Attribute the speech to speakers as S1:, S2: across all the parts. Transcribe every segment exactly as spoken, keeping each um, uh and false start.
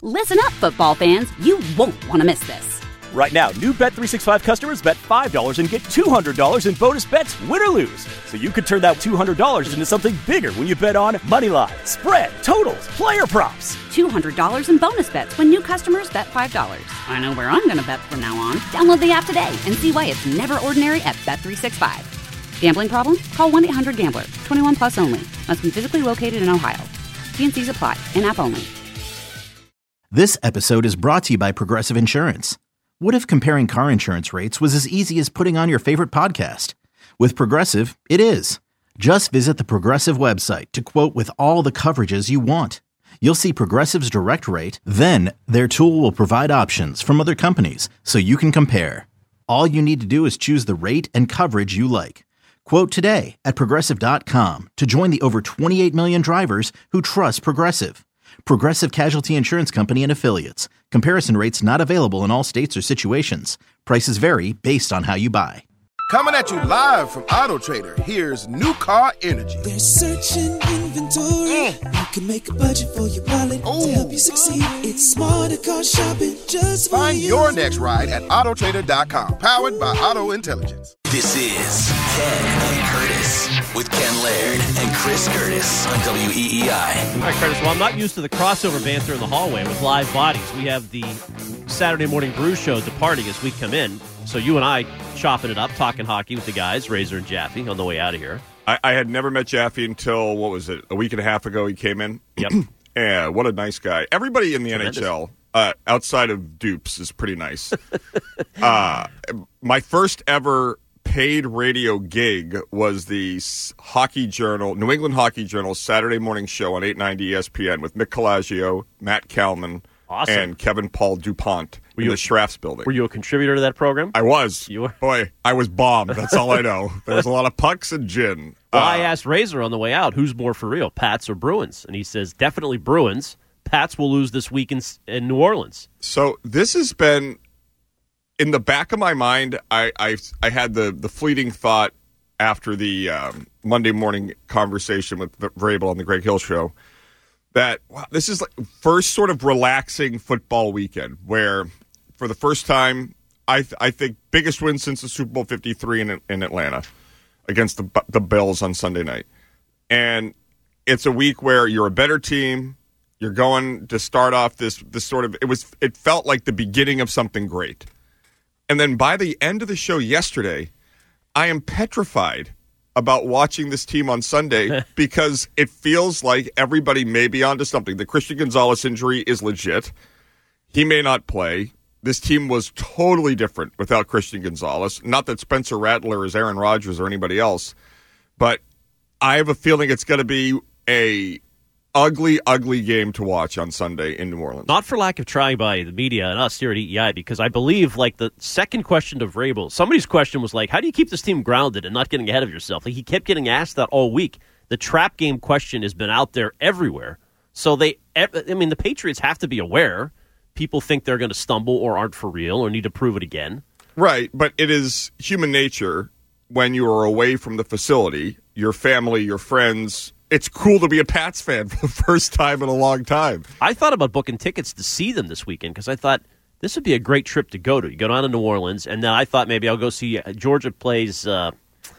S1: Listen up, football fans. You won't want to miss this.
S2: Right now, new Bet three sixty-five customers bet five dollars and get two hundred dollars in bonus bets, win or lose. So you could turn that two hundred dollars into something bigger when you bet on money line, spread, totals, player props.
S1: two hundred dollars in bonus bets when new customers bet five dollars. I know where I'm going to bet from now on. Download the app today and see why it's never ordinary at Bet three sixty-five. Gambling problem? Call one eight hundred gambler. twenty-one plus only. Must be physically located in Ohio. T and C's apply. In-app only.
S3: This episode is brought to you by Progressive Insurance. What if comparing car insurance rates was as easy as putting on your favorite podcast? With Progressive, it is. Just visit the Progressive website to quote with all the coverages you want. You'll see Progressive's direct rate, then their tool will provide options from other companies so you can compare. All you need to do is choose the rate and coverage you like. Quote today at Progressive dot com to join the over twenty-eight million drivers who trust Progressive. Progressive Casualty Insurance Company and Affiliates. Comparison rates not available in all states or situations. Prices vary based on how you buy.
S4: Coming at you live from Auto Trader, here's New Car Energy.
S5: They're searching inventory. Mm. You can make a budget for your wallet Ooh. to help you succeed. It's smarter car shopping just for
S4: Find
S5: you.
S4: your next ride at Auto Trader dot com. Powered by Auto Intelligence.
S6: This is Ken and Curtis with Ken Laird and Chris Curtis on W E E I.
S7: All right, Curtis, well, I'm not used to the crossover banter in the hallway with live bodies. We have the Saturday Morning Brew Show departing as we come in. So you and I chopping it up, talking hockey with the guys, Razor and Jaffe, on the way out of here.
S8: I, I had never met Jaffe until, what was it, a week and a half ago he came in?
S7: Yep.
S8: Yeah, what a nice guy. Everybody in the Tremendous. N H L, uh, outside of Dupes, is pretty nice. uh, my first ever paid radio gig was the Hockey Journal, New England Hockey Journal Saturday morning show on eight ninety E S P N with Mick Calaggio, Matt Kalman, awesome. and Kevin Paul DuPont were in you, the Schrafts building.
S7: Were you a contributor to that program?
S8: I was.
S7: You were?
S8: Boy, I was bombed. That's all I know. There was a lot of pucks and gin.
S7: Well,
S8: uh,
S7: I asked Razor on the way out, who's more for real, Pats or Bruins? And he says, definitely Bruins. Pats will lose this week in, in New Orleans.
S8: So this has been... In the back of my mind, I I, I had the, the fleeting thought after the um, Monday morning conversation with Vrabel on the Greg Hill Show that wow, this is like first sort of relaxing football weekend where, for the first time, I th- I think biggest win since the Super Bowl fifty-three in in Atlanta against the the Bills on Sunday night, and it's a week where you're a better team. You're going to start off this this sort of it was it felt like the beginning of something great. And then by the end of the show yesterday, I am petrified about watching this team on Sunday because it feels like everybody may be onto something. The Christian Gonzalez injury is legit. He may not play. This team was totally different without Christian Gonzalez. Not that Spencer Rattler is Aaron Rodgers or anybody else, but I have a feeling it's going to be a ugly, ugly game to watch on Sunday in New Orleans.
S7: Not for lack of trying by the media and us here at E E I, because I believe, like, the second question to Vrabel, somebody's question was like, how do you keep this team grounded and not getting ahead of yourself? Like, he kept getting asked that all week. The trap game question has been out there everywhere. So they, I mean, the Patriots have to be aware. People think they're going to stumble or aren't for real or need to prove it again.
S8: Right, but it is human nature when you are away from the facility, your family, your friends. It's cool to be a Pats fan for the first time in a long time.
S7: I thought about booking tickets to see them this weekend because I thought this would be a great trip to go to. You go down to New Orleans, and then I thought maybe I'll go see uh, Georgia plays uh,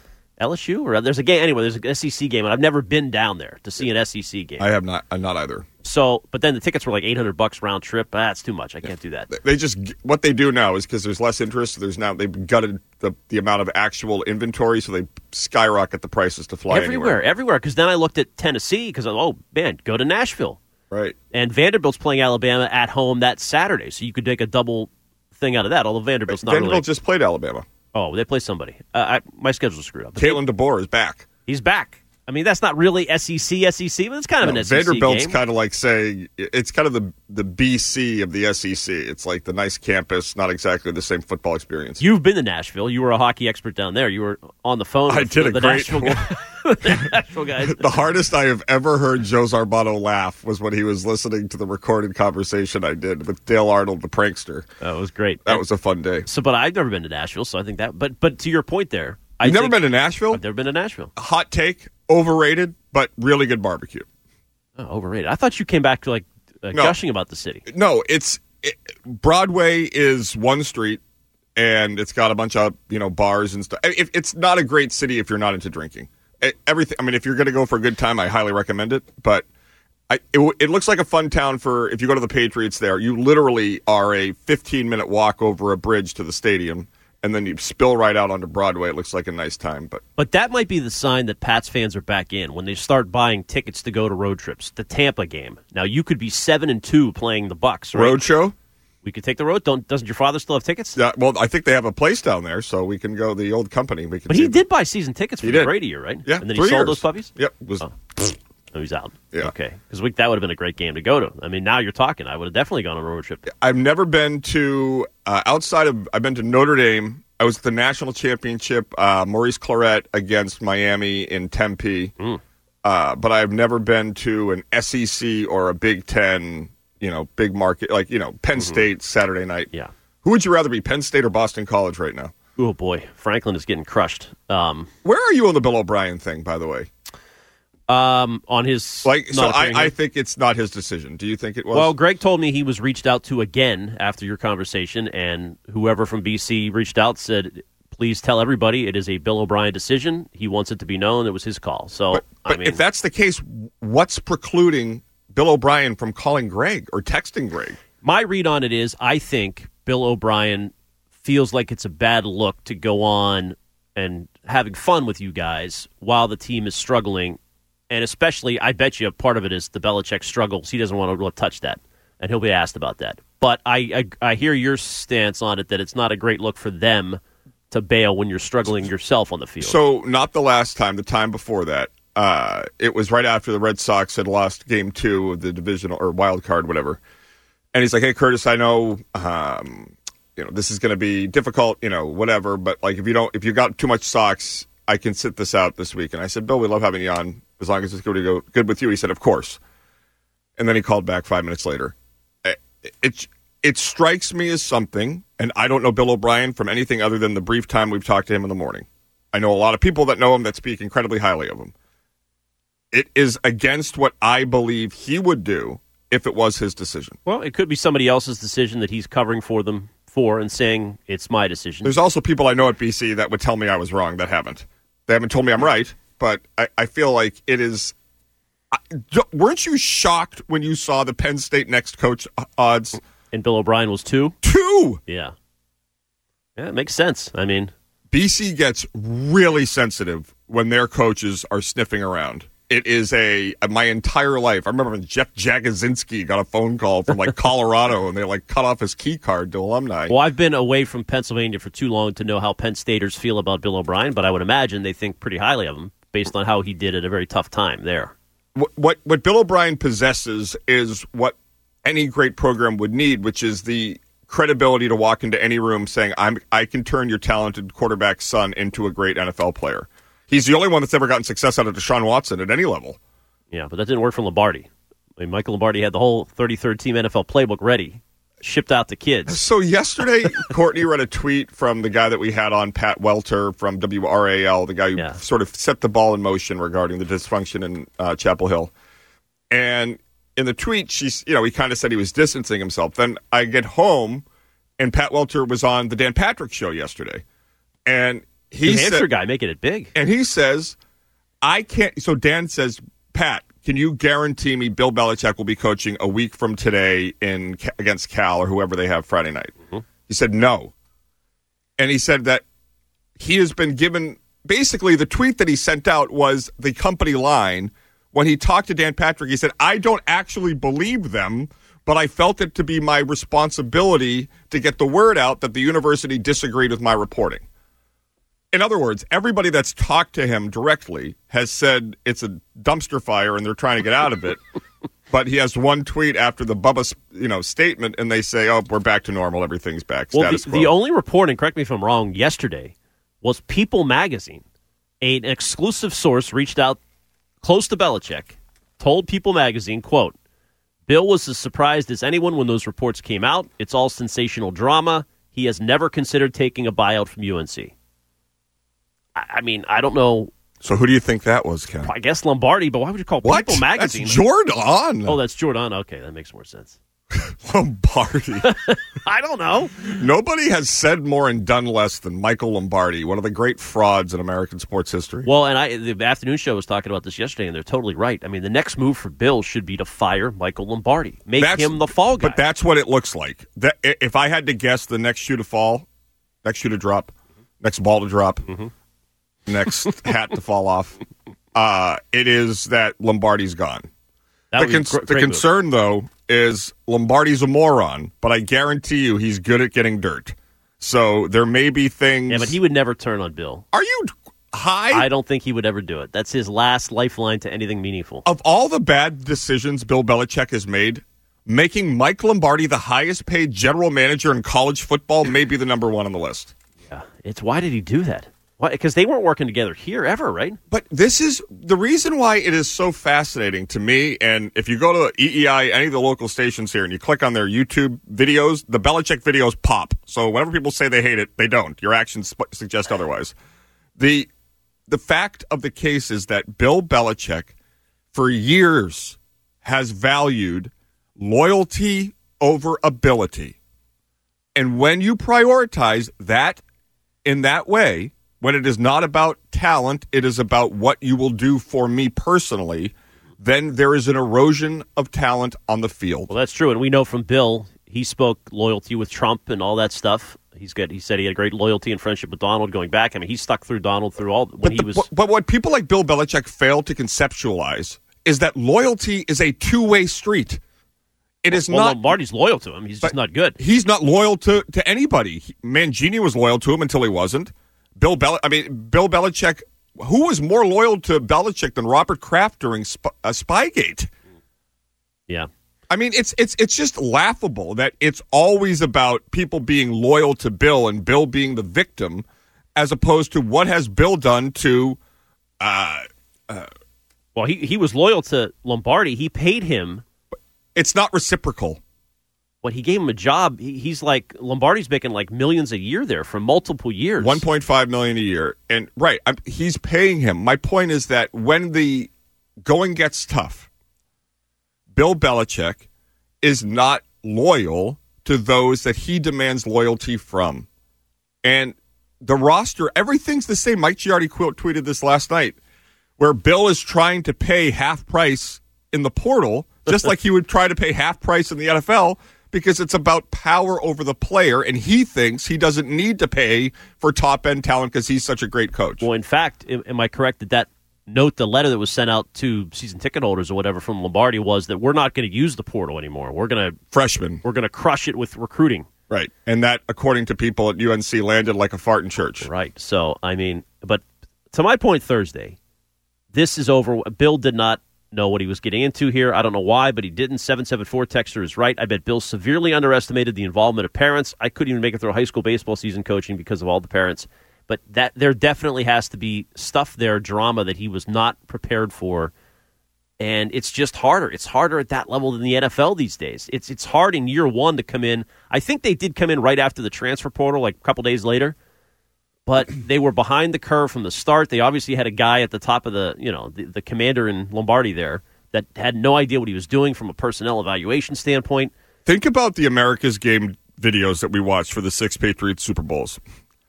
S7: L S U, or there's a game. Anyway, there's an S E C game, and I've never been down there to see an S E C game.
S8: I have not. I'm not either.
S7: So, but then the tickets were like eight hundred bucks round trip. That's too much. I can't do that.
S8: They just what they do now is because there's less interest. There's now they've gutted the the amount of actual inventory, so they skyrocket the prices to fly
S7: everywhere,
S8: anywhere.
S7: everywhere. Because then I looked at Tennessee because oh man, go to Nashville,
S8: right?
S7: And Vanderbilt's playing Alabama at home that Saturday, so you could take a double thing out of that. Although Vanderbilt's not
S8: Vanderbilt
S7: really...
S8: just played Alabama.
S7: Oh, they play somebody. Uh, I, my schedule's screwed up.
S8: Kalen DeBoer is back.
S7: He's back. I mean, that's not really S E C, S E C, but it's kind of
S8: no,
S7: an S E C
S8: Vanderbilt's
S7: game.
S8: kind of like saying it's kind of the the B C of the S E C. It's like the nice campus, not exactly the same football experience.
S7: You've been to Nashville. You were a hockey expert down there. You were on the phone.
S8: I
S7: with
S8: did
S7: the,
S8: a
S7: the
S8: great.
S7: Nashville, guy, the Nashville guys.
S8: The hardest I have ever heard Joe Zarbano laugh was when he was listening to the recorded conversation I did with Dale Arnold, the prankster.
S7: That was great.
S8: That
S7: and,
S8: was a fun day.
S7: So, but I've never been to Nashville, so I think that. But but to your point there, I
S8: you've never
S7: think,
S8: been to Nashville?
S7: I've never been to Nashville.
S8: Hot take, overrated, but really good barbecue.
S7: Oh, overrated. I thought you came back to like uh,
S8: no.
S7: gushing about the city.
S8: No, it's it, Broadway is one street, and it's got a bunch of you know bars and stuff. It, it's not a great city if you're not into drinking. It, everything. I mean, if you're going to go for a good time, I highly recommend it. But I, it, it looks like a fun town for if you go to the Patriots. There, you literally are a fifteen minute walk over a bridge to the stadium. And then you spill right out onto Broadway. It looks like a nice time. But
S7: but that might be the sign that Pats fans are back in when they start buying tickets to go to road trips. The Tampa game. Now, you could be seven and two playing the Bucks, right?
S8: Road show?
S7: We could take the road. Don't Doesn't your father still have tickets?
S8: Yeah, well, I think they have a place down there, so we can go the old company. We can
S7: but
S8: see
S7: he
S8: them.
S7: did buy season tickets for
S8: He
S7: the
S8: did.
S7: Brady year, right?
S8: Yeah,
S7: And then
S8: three
S7: he sold
S8: years.
S7: those puppies?
S8: Yep. Was,
S7: oh. oh, he's out.
S8: Yeah.
S7: Okay. Because that would have been a great game to go to. I mean, now you're talking. I would have definitely gone on a road trip.
S8: I've never been to, uh, outside of, I've been to Notre Dame. I was at the national championship, uh, Maurice Claret against Miami in Tempe.
S7: Mm.
S8: Uh, but I've never been to an S E C or a Big Ten, you know, big market, like, you know, Penn
S7: Mm-hmm.
S8: State Saturday night.
S7: Yeah.
S8: Who would you rather be, Penn State or Boston College right now?
S7: Oh, boy. Franklin is getting crushed. Um,
S8: Where are you on the Bill O'Brien thing, by the way?
S7: um, on his...
S8: Like, so
S7: not
S8: I,
S7: appearing
S8: I
S7: here?
S8: think it's not his decision. Do you think it was?
S7: Well, Greg told me he was reached out to again after your conversation, and whoever from B C reached out said, please tell everybody it is a Bill O'Brien decision. He wants it to be known it was his call. So,
S8: but, but
S7: I mean,
S8: if that's the case, what's precluding Bill O'Brien from calling Greg or texting Greg?
S7: my read on it is I think Bill O'Brien feels like it's a bad look to go on and having fun with you guys while the team is struggling. And especially, I bet you part of it is the Belichick struggles. He doesn't want to really touch that, and he'll be asked about that. But I, I, I hear your stance on it, that it's not a great look for them to bail when you're struggling yourself on the field.
S8: So not the last time, the time before that, uh, it was right after the Red Sox had lost game two of the divisional or wild card, whatever. And he's like, hey, Curtis, I know um, you know this is going to be difficult, you know, whatever, but like if you don't, if you got too much Sox, I can sit this out this week. And I said, Bill, we love having you on as long as it's going to go good with you. He said, of course. And then he called back five minutes later. It, it, it strikes me as something, and I don't know Bill O'Brien from anything other than the brief time we've talked to him in the morning. I know a lot of people that know him that speak incredibly highly of him. It is against what I believe he would do if it was his decision.
S7: Well, it could be somebody else's decision that he's covering for them for and saying it's my decision.
S8: There's also people I know at B C that would tell me I was wrong that haven't. They haven't told me I'm right, but I, I feel like it is... I, weren't you shocked when you saw the Penn State next coach odds?
S7: And Bill O'Brien was two?
S8: Two!
S7: Yeah. Yeah, it makes sense. I mean...
S8: B C gets really sensitive when their coaches are sniffing around. It is a my entire life. I remember when Jeff Jagosinski got a phone call from like Colorado, and they like cut off his key card to alumni.
S7: Well, I've been away from Pennsylvania for too long to know how Penn Staters feel about Bill O'Brien, but I would imagine they think pretty highly of him based on how he did at a very tough time there.
S8: What what, what Bill O'Brien possesses is what any great program would need, which is the credibility to walk into any room saying, "I'm I can turn your talented quarterback's son into a great N F L player." He's the only one that's ever gotten success out of Deshaun Watson at any level.
S7: Yeah, but that didn't work for Lombardi. I mean, Michael Lombardi had the whole thirty-third team N F L playbook ready, shipped out to kids.
S8: So yesterday, Courtney read a tweet from the guy that we had on, Pat Welter from W R A L, the guy who
S7: Yeah.
S8: sort of set the ball in motion regarding the dysfunction in uh, Chapel Hill. And in the tweet, she's, you know, he kind of said he was distancing himself. Then I get home, and Pat Welter was on the Dan Patrick Show yesterday, and he
S7: New Hampshire
S8: said,
S7: guy making it big.
S8: and he says, I can't. So Dan says, Pat, can you guarantee me Bill Belichick will be coaching a week from today in against Cal or whoever they have Friday night? Mm-hmm. He said no. And he said that he has been given, basically the tweet that he sent out was the company line. When he talked to Dan Patrick, he said, I don't actually believe them, but I felt it to be my responsibility to get the word out that the university disagreed with my reporting. In other words, everybody that's talked to him directly has said it's a dumpster fire and they're trying to get out of it. But he has one tweet after the Bubba, you know, statement, and they say, "Oh, we're back to normal. Everything's back."
S7: Well,
S8: Status
S7: the,
S8: quo.
S7: the only reporting, correct me if I'm wrong, yesterday was People Magazine. An exclusive source reached out close to Belichick, told People Magazine, quote, Bill was as surprised as anyone when those reports came out. It's all sensational drama. He has never considered taking a buyout from U N C. I mean, I don't know
S8: So who do you think that was, Ken?
S7: I guess Lombardi, but why would you call
S8: What?
S7: People Magazine?
S8: That's Jordan.
S7: Oh, that's Jordan. Okay, that makes more sense.
S8: Lombardi.
S7: I don't know.
S8: Nobody has said more and done less than Michael Lombardi, one of the great frauds in American sports history.
S7: Well, and I, the afternoon show was talking about this yesterday, and they're totally right. I mean, the next move for Bill should be to fire Michael Lombardi. Make
S8: That's-
S7: him the fall guy.
S8: But that's what it looks like. That, if I had to guess the next shoe to fall, next shoe to drop, next ball to drop,
S7: mm-hmm.
S8: next hat to fall off, uh, it is that Lombardi's gone.
S7: That
S8: The,
S7: would be
S8: cons-
S7: gr-
S8: the
S7: great move.
S8: concern, though, is Lombardi's a moron, but I guarantee you he's good at getting dirt. So there may be things.
S7: Yeah, but he would never turn on Bill.
S8: Are you high?
S7: I don't think he would ever do it. That's his last lifeline to anything meaningful.
S8: Of all the bad decisions Bill Belichick has made, making Mike Lombardi the highest paid general manager in college football may be the number one on the list.
S7: Yeah, it's why did he do that? Why? Because they weren't working together here ever, right?
S8: But this is the reason why it is so fascinating to me. And if you go to E E I, any of the local stations here, and you click on their YouTube videos, the Belichick videos pop. So whenever people say they hate it, they don't. Your actions sp- suggest otherwise. The the fact of the case is that Bill Belichick, for years, has valued loyalty over ability. And when you prioritize that in that way, when it is not about talent, it is about what you will do for me personally, then there is an erosion of talent on the field.
S7: Well, that's true. And we know from Bill, he spoke loyalty with Trump and all that stuff. He's got. He said he had great loyalty and friendship with Donald going back. I mean, he stuck through Donald through all when
S8: But,
S7: he
S8: the-
S7: was.
S8: but, but what people like Bill Belichick fail to conceptualize is that loyalty is a two-way street. It is
S7: well,
S8: not.
S7: Lombardi's loyal to him. He's just
S8: but
S7: not good.
S8: He's not loyal to, to anybody. He, Mangini was loyal to him until he wasn't. Bill Bel- I mean, Bill Belichick. Who was more loyal to Belichick than Robert Kraft during Sp- uh, Spygate?
S7: Yeah.
S8: I mean, it's it's it's just laughable that it's always about people being loyal to Bill and Bill being the victim, as opposed to what has Bill done to. Uh, uh,
S7: well, he he was loyal to Lombardi. He paid him.
S8: It's not reciprocal.
S7: When he gave him a job, he, he's like Lombardi's making like millions a year there for multiple years.
S8: one point five million dollars a year, and right, I'm, he's paying him. My point is that when the going gets tough, Bill Belichick is not loyal to those that he demands loyalty from. And the roster, everything's the same. Mike Giardi tweeted this last night, where Bill is trying to pay half price in the portal, just like he would try to pay half price in the N F L, because it's about power over the player, and he thinks he doesn't need to pay for top-end talent because he's such a great coach.
S7: Well, in fact, am, am I correct that that note, the letter that was sent out to season ticket holders or whatever from Lombardi was that we're not going to use the portal anymore. We're going to
S8: freshman.
S7: We're going to crush it with recruiting.
S8: Right, and that, according to people at U N C, landed like a fart in church.
S7: Right. So, I mean, but to my point Thursday, this is over. Bill did not know what he was getting into here. I don't know why, but he didn't. seven seven four texter is right. I bet Bill severely underestimated the involvement of parents. I couldn't even make it through a high school baseball season coaching because of all the parents. But that there definitely has to be stuff there, drama that he was not prepared for. And it's just harder. It's harder at that level than the N F L these days. It's it's hard in year one to come in. I think they did come in right after the transfer portal, like a couple days later. But they were behind the curve from the start. They obviously had a guy at the top of the, you know, the, the commander in Lombardi there that had no idea what he was doing from a personnel evaluation standpoint.
S8: Think about the America's Game videos that we watched for the six Patriots Super Bowls.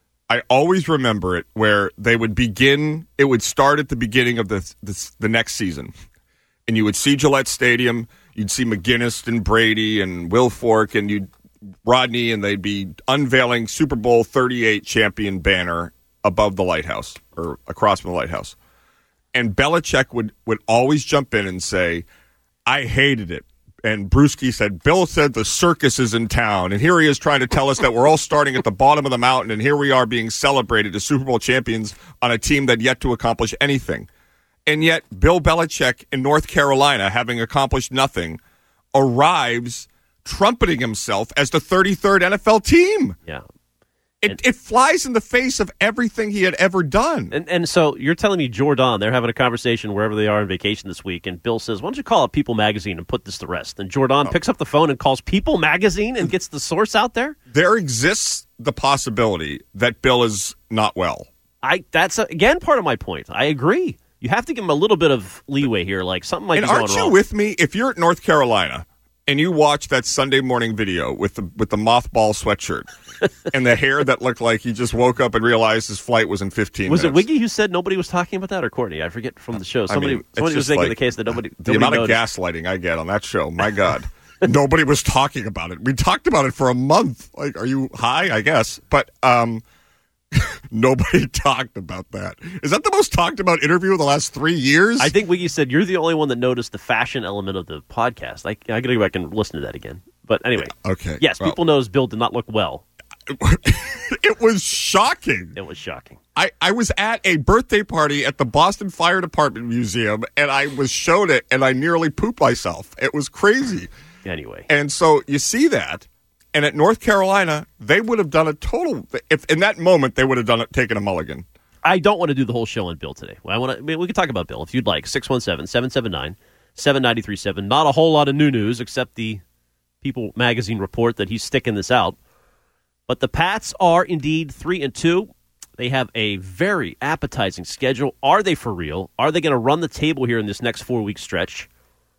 S8: I always remember it where they would begin, it would start at the beginning of the, the, the next season. And you would see Gillette Stadium, you'd see McGinnis and Brady and Wilfork and you'd Rodney, and they'd be unveiling Super Bowl thirty-eight champion banner above the lighthouse or across from the lighthouse. And Belichick would, would always jump in and say, I hated it. And Brewski said, Bill said the circus is in town. And here he is trying to tell us that we're all starting at the bottom of the mountain, and here we are being celebrated as Super Bowl champions on a team that yet to accomplish anything. And yet Bill Belichick in North Carolina, having accomplished nothing, arrives trumpeting himself as the thirty-third N F L team.
S7: Yeah.
S8: It,
S7: and,
S8: it flies in the face of everything he had ever done.
S7: And and so you're telling me Jordan, they're having a conversation wherever they are on vacation this week, and Bill says, why don't you call up People Magazine and put this to rest? And Jordan oh. picks up the phone and calls People Magazine and gets the source out there?
S8: There exists the possibility that Bill is not well.
S7: I that's, again, part of my point. I agree. You have to give him a little bit of leeway here. Like, something might
S8: and
S7: be going
S8: aren't
S7: wrong.
S8: you with me? If you're at North Carolina and you watch that Sunday morning video with the with the mothball sweatshirt and the hair that looked like he just woke up and realized his flight was in fifteen
S7: was
S8: minutes.
S7: Was it Wiggy who said nobody was talking about that, or Courtney? I forget from the show. Somebody,
S8: I mean,
S7: somebody was
S8: just
S7: making
S8: like
S7: the case that nobody
S8: The
S7: nobody
S8: amount
S7: noticed.
S8: of gaslighting I get on that show, my God. Nobody was talking about it. We talked about it for a month. Like, are you high? I guess. But um, nobody talked about that. Is that the most talked about interview of the last three years?
S7: I think Wiggy said, you're the only one that noticed the fashion element of the podcast. I, I got to go back and listen to that again. But anyway.
S8: Okay.
S7: Yes,
S8: well,
S7: people noticed Bill did not look well.
S8: It was shocking.
S7: It was shocking.
S8: I, I was at a birthday party at the Boston Fire Department Museum, and I was shown it, and I nearly pooped myself. It was crazy.
S7: Anyway.
S8: And so you see that, and at North Carolina, they would have done a total, if in that moment, they would have done it, taken a mulligan.
S7: I don't want to do the whole show on Bill today. I want to. I mean, we can talk about Bill if you'd like. six one seven, seven seven nine, seven nine three seven. Not a whole lot of new news except the People magazine report that he's sticking this out. But the Pats are indeed three and two. They have a very appetizing schedule. Are they for real? Are they going to run the table here in this next four-week stretch?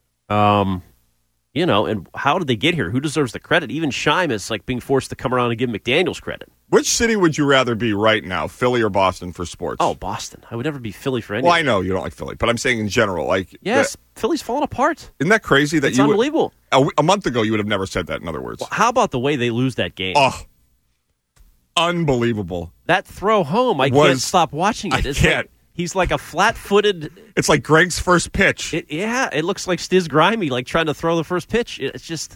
S7: Um, you know, and how did they get here? Who deserves the credit? Even Scheim is like being forced to come around and give McDaniels credit.
S8: Which city would you rather be right now, Philly or Boston for sports?
S7: Oh, Boston. I would never be Philly for anything.
S8: Well, I know you don't like Philly, but I'm saying in general. like
S7: Yes,
S8: that,
S7: Philly's falling apart.
S8: Isn't that crazy? That
S7: It's
S8: you would-
S7: unbelievable.
S8: a, a month ago, you would have never said that, in other words.
S7: Well, how about the way they lose that game?
S8: Oh, unbelievable.
S7: That throw home, I
S8: Was-
S7: can't stop watching it.
S8: I
S7: It's
S8: can't.
S7: Like, he's like a flat-footed...
S8: It's like Greg's first pitch.
S7: It, yeah, it looks like Stiz Grimy, like trying to throw the first pitch. It's just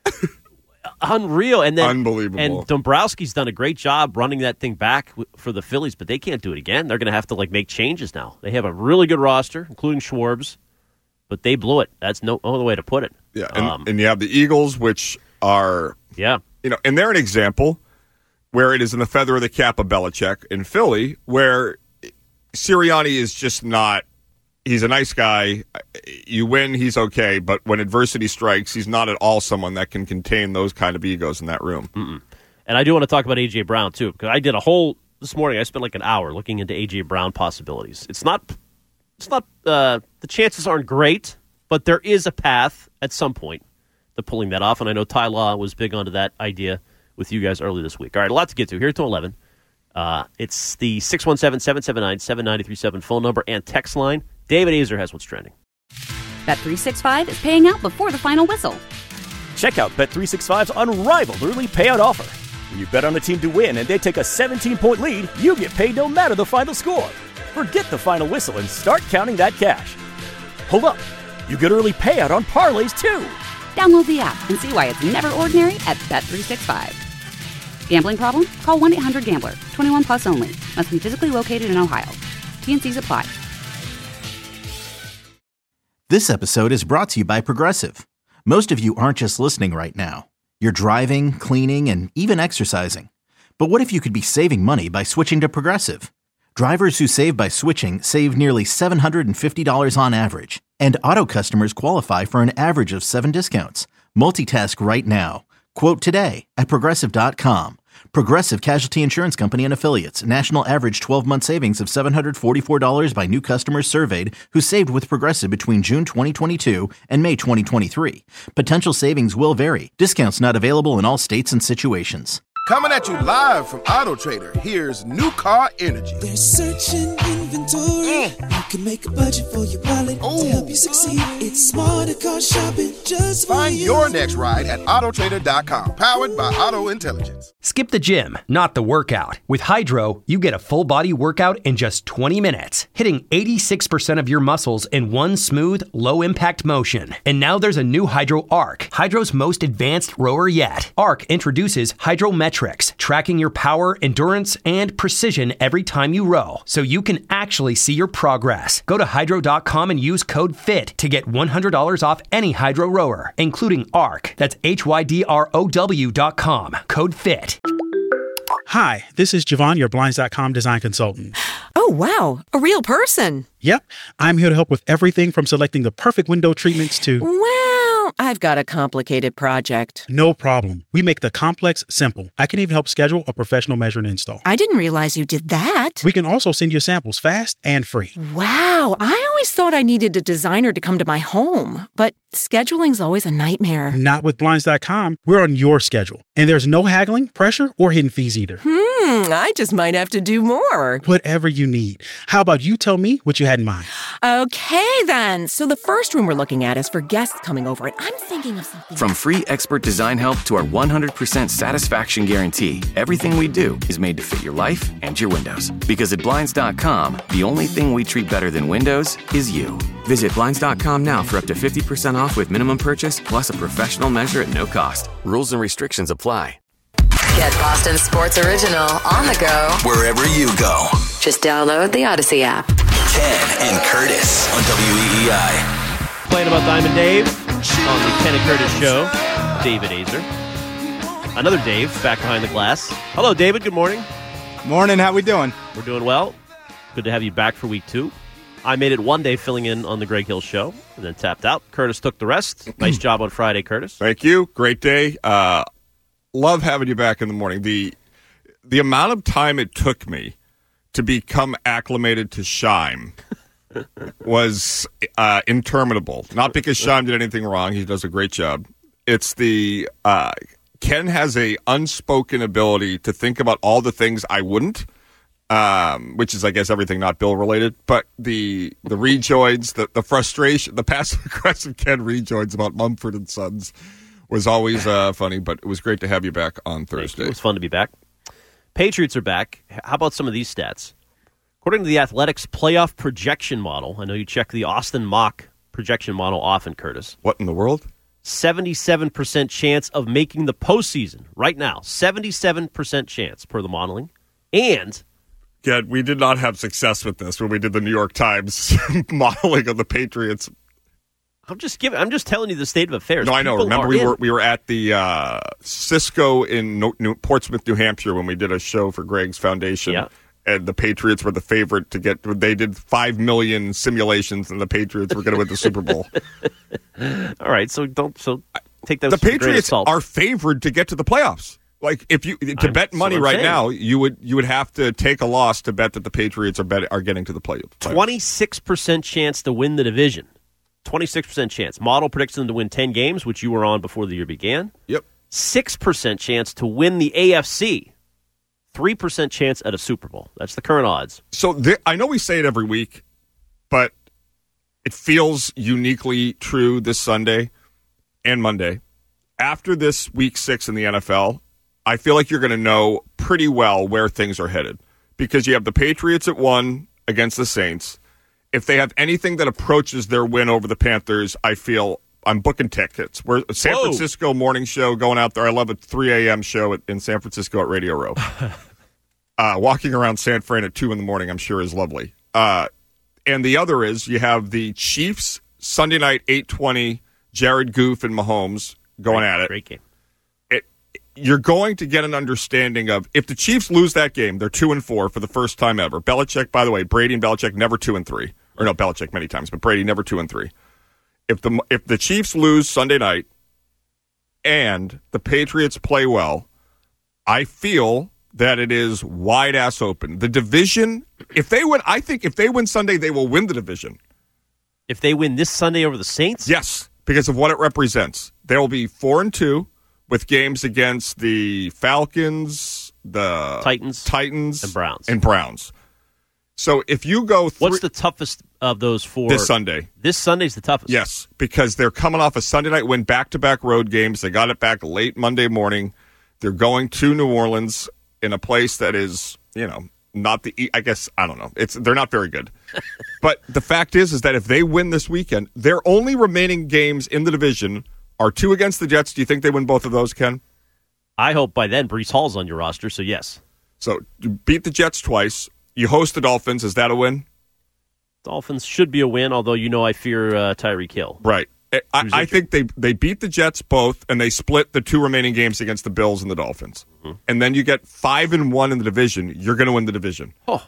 S7: unreal. And then
S8: Unbelievable.
S7: And Dombrowski's done a great job running that thing back w- for the Phillies, but they can't do it again. They're going to have to like make changes now. They have a really good roster, including Schwartz, but they blew it. That's no other way to put it.
S8: Yeah, and,
S7: Um,
S8: and you have the Eagles, which are,
S7: yeah,
S8: you know, and they're an example where it is in the feather of the cap of Belichick in Philly, where Sirianni is just not, he's a nice guy. You win, he's okay, but when adversity strikes, he's not at all someone that can contain those kind of egos in that room.
S7: Mm-mm. And I do want to talk about A J. Brown, too, because I did a whole, this morning, I spent like an hour looking into A J. Brown possibilities. It's not, it's not, uh, the chances aren't great, but there is a path at some point to pulling that off, and I know Ty Law was big onto that idea with you guys early this week. All right, a lot to get to. Here to eleven. Uh, it's the six one seven, seven seven nine, seven nine three seven phone number and text line. David Azer has what's trending.
S1: Bet three sixty-five is paying out before the final whistle.
S2: Check out Bet three sixty-five's unrivaled early payout offer. When you bet on a team to win and they take a seventeen-point lead, you get paid no matter the final score. Forget the final whistle and start counting that cash. Hold up. You get early payout on parlays, too.
S1: Download the app and see why it's never ordinary at Bet three sixty-five. Gambling problem? Call one eight hundred gambler. twenty-one plus only. Must be physically located in Ohio. T N Cs apply.
S3: This episode is brought to you by Progressive. Most of you aren't just listening right now. You're driving, cleaning, and even exercising. But what if you could be saving money by switching to Progressive? Drivers who save by switching save nearly seven hundred fifty dollars on average. And auto customers qualify for an average of seven discounts. Multitask right now. Quote today at Progressive dot com. Progressive Casualty Insurance Company and Affiliates. National average twelve-month savings of seven hundred forty-four dollars by new customers surveyed who saved with Progressive between June twenty twenty-two and May twenty twenty-three. Potential savings will vary. Discounts not available in all states and situations.
S4: Coming at you live from Auto Trader, here's New Car Energy.
S5: There's searching inventory. You can make a budget for your wallet to help you succeed. It's smarter car shopping just for
S4: Find
S5: you.
S4: your next ride at auto trader dot com, powered by Auto Intelligence.
S9: Skip the gym, not the workout. With Hydro, you get a full-body workout in just twenty minutes, hitting eighty-six percent of your muscles in one smooth, low-impact motion. And now there's a new Hydro Arc, Hydro's most advanced rower yet. Arc introduces Hydrometrics, tracking your power, endurance, and precision every time you row, so you can actually see your progress. Go to hydro dot com and use code FIT to get one hundred dollars off any Hydro rower, including Arc. That's H Y D R O W dot com. Code FIT.
S10: Hi, this is Javon, your Blinds dot com design consultant.
S11: Oh, wow. A real person.
S10: Yep. I'm here to help with everything from selecting the perfect window treatments to...
S11: Well, I've got a complicated project.
S10: No problem. We make the complex simple. I can even help schedule a professional measure and install.
S11: I didn't realize you did that.
S10: We can also send you samples fast and free.
S11: Wow. I always thought I needed a designer to come to my home, but scheduling's always a nightmare.
S10: Not with Blinds dot com. We're on your schedule. And there's no haggling, pressure, or hidden fees either.
S11: Hmm, I just might have to do more.
S10: Whatever you need. How about you tell me what you had in mind?
S11: Okay, then. So the first room we're looking at is for guests coming over, and I'm thinking of something.
S12: From free expert design help to our one hundred percent satisfaction guarantee, everything we do is made to fit your life and your windows. Because at Blinds dot com, the only thing we treat better than windows is you. Visit Blinds dot com now for up to fifty percent off with minimum purchase plus a professional measure at no cost. Rules and restrictions apply.
S13: Get Boston Sports Original on the go
S6: wherever you go.
S13: Just download the Odyssey app.
S6: Ken and Curtis on W E E I.
S7: Playing about Diamond Dave on the Ken and Curtis show. David Azer. Another Dave back behind the glass. Hello, David. Good morning.
S14: Morning. How we doing?
S7: We're doing well. Good to have you back for week two. I made it one day filling in on the Greg Hill show and then tapped out. Curtis took the rest. Nice job on Friday, Curtis.
S8: Thank you. Great day. Uh, love having you back in the morning. The the amount of time it took me to become acclimated to Scheim was uh, interminable. Not because Scheim did anything wrong. He does a great job. It's the uh, Ken has a unspoken ability to think about all the things I wouldn't. Um, which is, I guess, everything not Bill related, but the the rejoins, the, the frustration, the passive aggressive Ken rejoins about Mumford and Sons was always uh, funny. But it was great to have you back on Thursday.
S7: It was fun to be back. Patriots are back. How about some of these stats? According to the Athletics playoff projection model, I know you check the Austin Mock projection model often, Curtis.
S8: What in the world?
S7: seventy-seven percent chance of making the postseason right now. seventy-seven percent chance per the modeling, and
S8: yeah, we did not have success with this when we did the New York Times modeling of the Patriots.
S7: I'm just giving. I'm just telling you the state of affairs.
S8: No, I know.
S7: People
S8: Remember,
S7: are
S8: we
S7: in.
S8: were we were at the uh, Cisco in New, New, Portsmouth, New Hampshire, when we did a show for Greg's Foundation,
S7: Yeah.
S8: and the Patriots were the favorite to get. They did five million simulations, and the Patriots were going to win the Super Bowl.
S7: All right, so don't so take those.
S8: The
S7: with a grain of
S8: Patriots
S7: salt.
S8: are favored to get to the playoffs. Like if you to
S7: I'm-
S8: bet
S7: that's
S8: money
S7: what I'm
S8: right
S7: saying.
S8: now, you would you would have to take a loss to bet that the Patriots are bet, are getting to the play. playoffs.
S7: twenty-six percent chance to win the division. twenty-six percent chance. Model predicts them to win ten games, which you were on before the year began.
S8: Yep.
S7: six percent chance to win the A F C. three percent chance at a Super Bowl. That's the current odds.
S8: So there, I know we say it every week, but it feels uniquely true this Sunday and Monday. After this week six in the N F L, I feel like you're going to know pretty well where things are headed because you have the Patriots at one against the Saints. If they have anything that approaches their win over the Panthers, I feel I'm booking tickets. We're San
S7: Whoa.
S8: Francisco morning show going out there. I love a three a.m. show at, in San Francisco at Radio Row. uh, walking around San Fran at two in the morning, I'm sure, is lovely. Uh, and the other is you have the Chiefs Sunday night, eight twenty, Jared Goff and Mahomes going
S7: Great-
S8: at it.
S7: Great game.
S8: It. You're going to get an understanding of if the Chiefs lose that game, they're two and four for the first time ever. Belichick, by the way, Brady and Belichick never two and three. Or no, Belichick many times, but Brady never two and three. If the if the Chiefs lose Sunday night and the Patriots play well, I feel that it is wide ass open. The division, if they win, I think if they win Sunday, they will win the division.
S7: If they win this Sunday over the Saints?
S8: Yes, because of what it represents. They will be four and two with games against the Falcons, the
S7: Titans,
S8: Titans,
S7: and Browns.
S8: and Browns. So if you go, three,
S7: What's the toughest of those four?
S8: this Sunday?
S7: This Sunday's the toughest.
S8: Yes, because they're coming off a Sunday night win, back-to-back road games. They got it back late Monday morning. They're going to New Orleans in a place that is, you know, not the. I guess I don't know. It's they're not very good. But the fact is, is that if they win this weekend, their only remaining games in the division are two against the Jets. Do you think they win both of those, Ken?
S7: I hope by then Breece Hall's on your roster. So yes,
S8: So you beat the Jets twice. You host the Dolphins. Is that a win?
S7: Dolphins should be a win. Although you know I fear uh, Tyreek Hill.
S8: Right. I, I think they, they beat the Jets both, and they split the two remaining games against the Bills and the Dolphins.
S7: Mm-hmm.
S8: And then you get five and one in the division. You're going to win the division.
S7: Oh.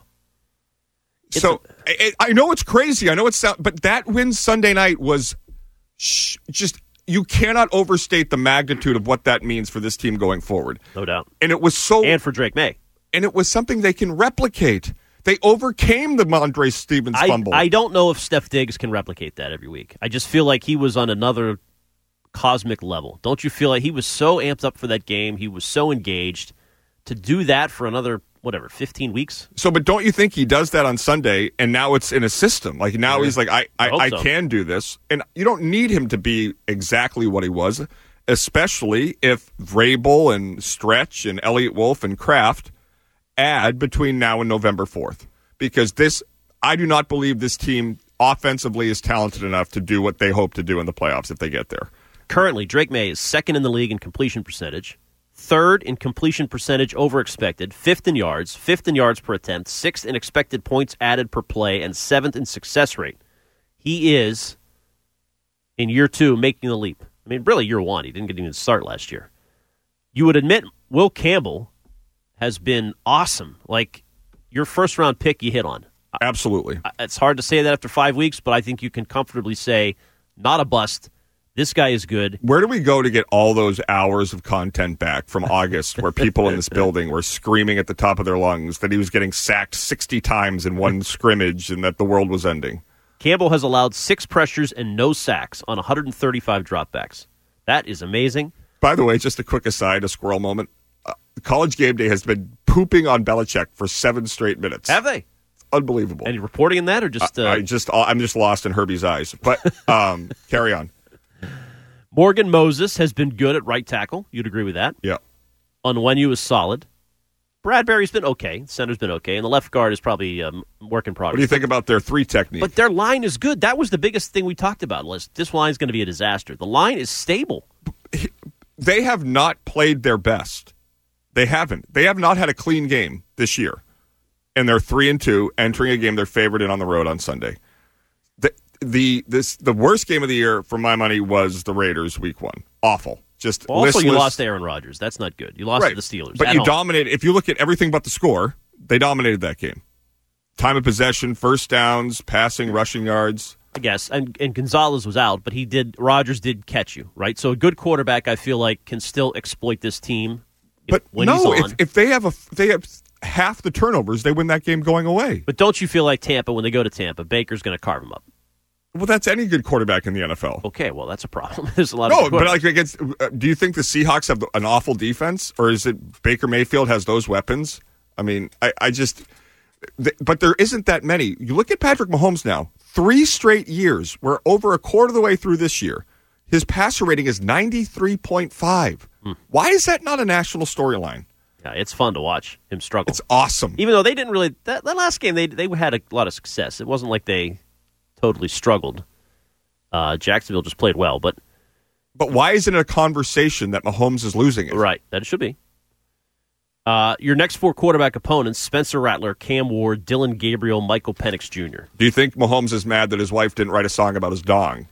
S8: So I, I know it's crazy. I know it's, but that win Sunday night was sh- just you cannot overstate the magnitude of what that means for this team going forward.
S7: No doubt.
S8: And it was so...
S7: And for Drake May.
S8: And it was something they can replicate. They overcame the Mondre Stevens
S7: I,
S8: fumble.
S7: I don't know if Steph Diggs can replicate that every week. I just feel like he was on another cosmic level. Don't you feel like he was so amped up for that game? He was so engaged. To do that for another, whatever, fifteen weeks?
S8: So, but don't you think he does that on Sunday, and now it's in a system? Like, now yeah. he's like, I, I, I, I so. can do this. And you don't need him to be exactly what he was, especially if Vrabel and Stretch and Elliott Wolf and Kraft add between now and November fourth. Because this, I do not believe this team offensively is talented enough to do what they hope to do in the playoffs if they get there.
S7: Currently, Drake May is second in the league in completion percentage, third in completion percentage over expected, fifth in yards, fifth in yards per attempt, sixth in expected points added per play, and seventh in success rate. He is, in year two, making the leap. I mean, really, year one. He didn't get even start last year. You would admit Will Campbell has been awesome. Like, your first-round pick you hit on.
S8: Absolutely.
S7: It's hard to say that after five weeks, but I think you can comfortably say, not a bust. This guy is good.
S8: Where do we go to get all those hours of content back from August where people in this building were screaming at the top of their lungs that he was getting sacked sixty times in one scrimmage and that the world was ending?
S7: Campbell has allowed six pressures and no sacks on one hundred thirty-five dropbacks. That is amazing.
S8: By the way, just a quick aside, a squirrel moment. Uh, College Game Day has been pooping on Belichick for seven straight minutes.
S7: Have they?
S8: Unbelievable.
S7: Any reporting in that or just... Uh...
S8: I, I just I'm just lost in Herbie's eyes. But um, carry on.
S7: Morgan Moses has been good at right tackle. You'd agree with that?
S8: Yeah.
S7: Onwenu is solid. Bradbury's been okay. Center's been okay. And the left guard is probably um, work in progress.
S8: What do you think about their three technique?
S7: But their line is good. That was the biggest thing we talked about. This line's going to be a disaster. The line is stable.
S8: They have not played their best. They haven't. They have not had a clean game this year. And they're three and two, entering a game they're favored in on the road on Sunday. The the this the worst game of the year for my money was the Raiders week one. Awful. Just
S7: well, also
S8: listless.
S7: You lost to Aaron Rodgers. That's not good. You lost
S8: right.
S7: to the Steelers.
S8: But you
S7: home.
S8: dominated. If you look at everything but the score, they dominated that game. Time of possession, first downs, passing, rushing yards.
S7: I guess. And, and Gonzalez was out, but he did. Rodgers did catch you, right? So a good quarterback, I feel like, can still exploit this team. If,
S8: but
S7: when
S8: no,
S7: he's on.
S8: If, if they have a they have half the turnovers, they win that game going away.
S7: But don't you feel like Tampa, when they go to Tampa, Baker's going to carve them up?
S8: Well, that's any good quarterback in the N F L.
S7: Okay, well, that's a problem. There's a lot
S8: no,
S7: of
S8: No, but like against, uh, do you think the Seahawks have an awful defense, or is it Baker Mayfield has those weapons? I mean, I, I just, th- but there isn't that many. You look at Patrick Mahomes now, three straight years. We're over a quarter of the way through this year. His passer rating is ninety-three point five. Hmm. Why is that not a national storyline?
S7: Yeah, it's fun to watch him struggle.
S8: It's awesome.
S7: Even though they didn't really, that, that last game, they they had a lot of success. It wasn't like they totally struggled. Uh, Jacksonville just played well, but...
S8: But why isn't it a conversation that Mahomes is losing it?
S7: Right, that it should be. Uh, your next four quarterback opponents, Spencer Rattler, Cam Ward, Dylan Gabriel, Michael Penix Junior
S8: Do you think Mahomes is mad that his wife didn't write a song about his dong?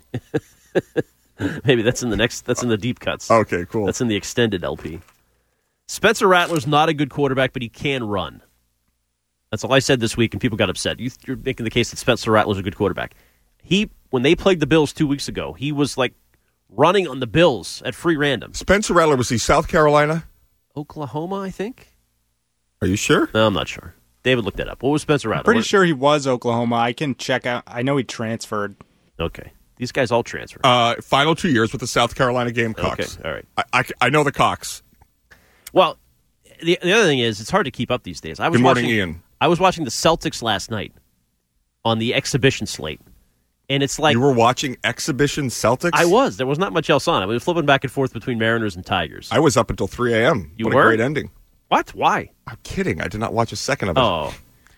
S7: Maybe that's in the next, that's in the deep cuts.
S8: Okay, cool.
S7: That's in the extended L P. Spencer Rattler's not a good quarterback, but he can run. That's all I said this week, and people got upset. You, you're making the case that Spencer Rattler's a good quarterback. He, when they played the Bills two weeks ago, he was like running on the Bills at free random.
S8: Spencer Rattler, was he South Carolina?
S7: Oklahoma, I think.
S8: Are you sure?
S7: No, I'm not sure. David looked that up. What was Spencer Rattler?
S14: I'm pretty
S7: what?
S14: sure he was Oklahoma. I can check out. I know he transferred.
S7: Okay. These guys all transferred.
S8: Uh, final two years with the South Carolina Gamecocks.
S7: Okay, all right.
S8: I, I, I know the Cox.
S7: Well, the, the other thing is, it's hard to keep up these days. I was
S8: Good morning,
S7: watching,
S8: Ian.
S7: I was watching the Celtics last night on the exhibition slate. And it's like...
S8: You were watching exhibition Celtics?
S7: I was. There was not much else on. I was flipping back and forth between Mariners and Tigers.
S8: I was up until three a.m.
S7: You
S8: what
S7: were?
S8: a great ending.
S7: What? Why?
S8: I'm kidding. I did not watch a second of it.
S7: Oh.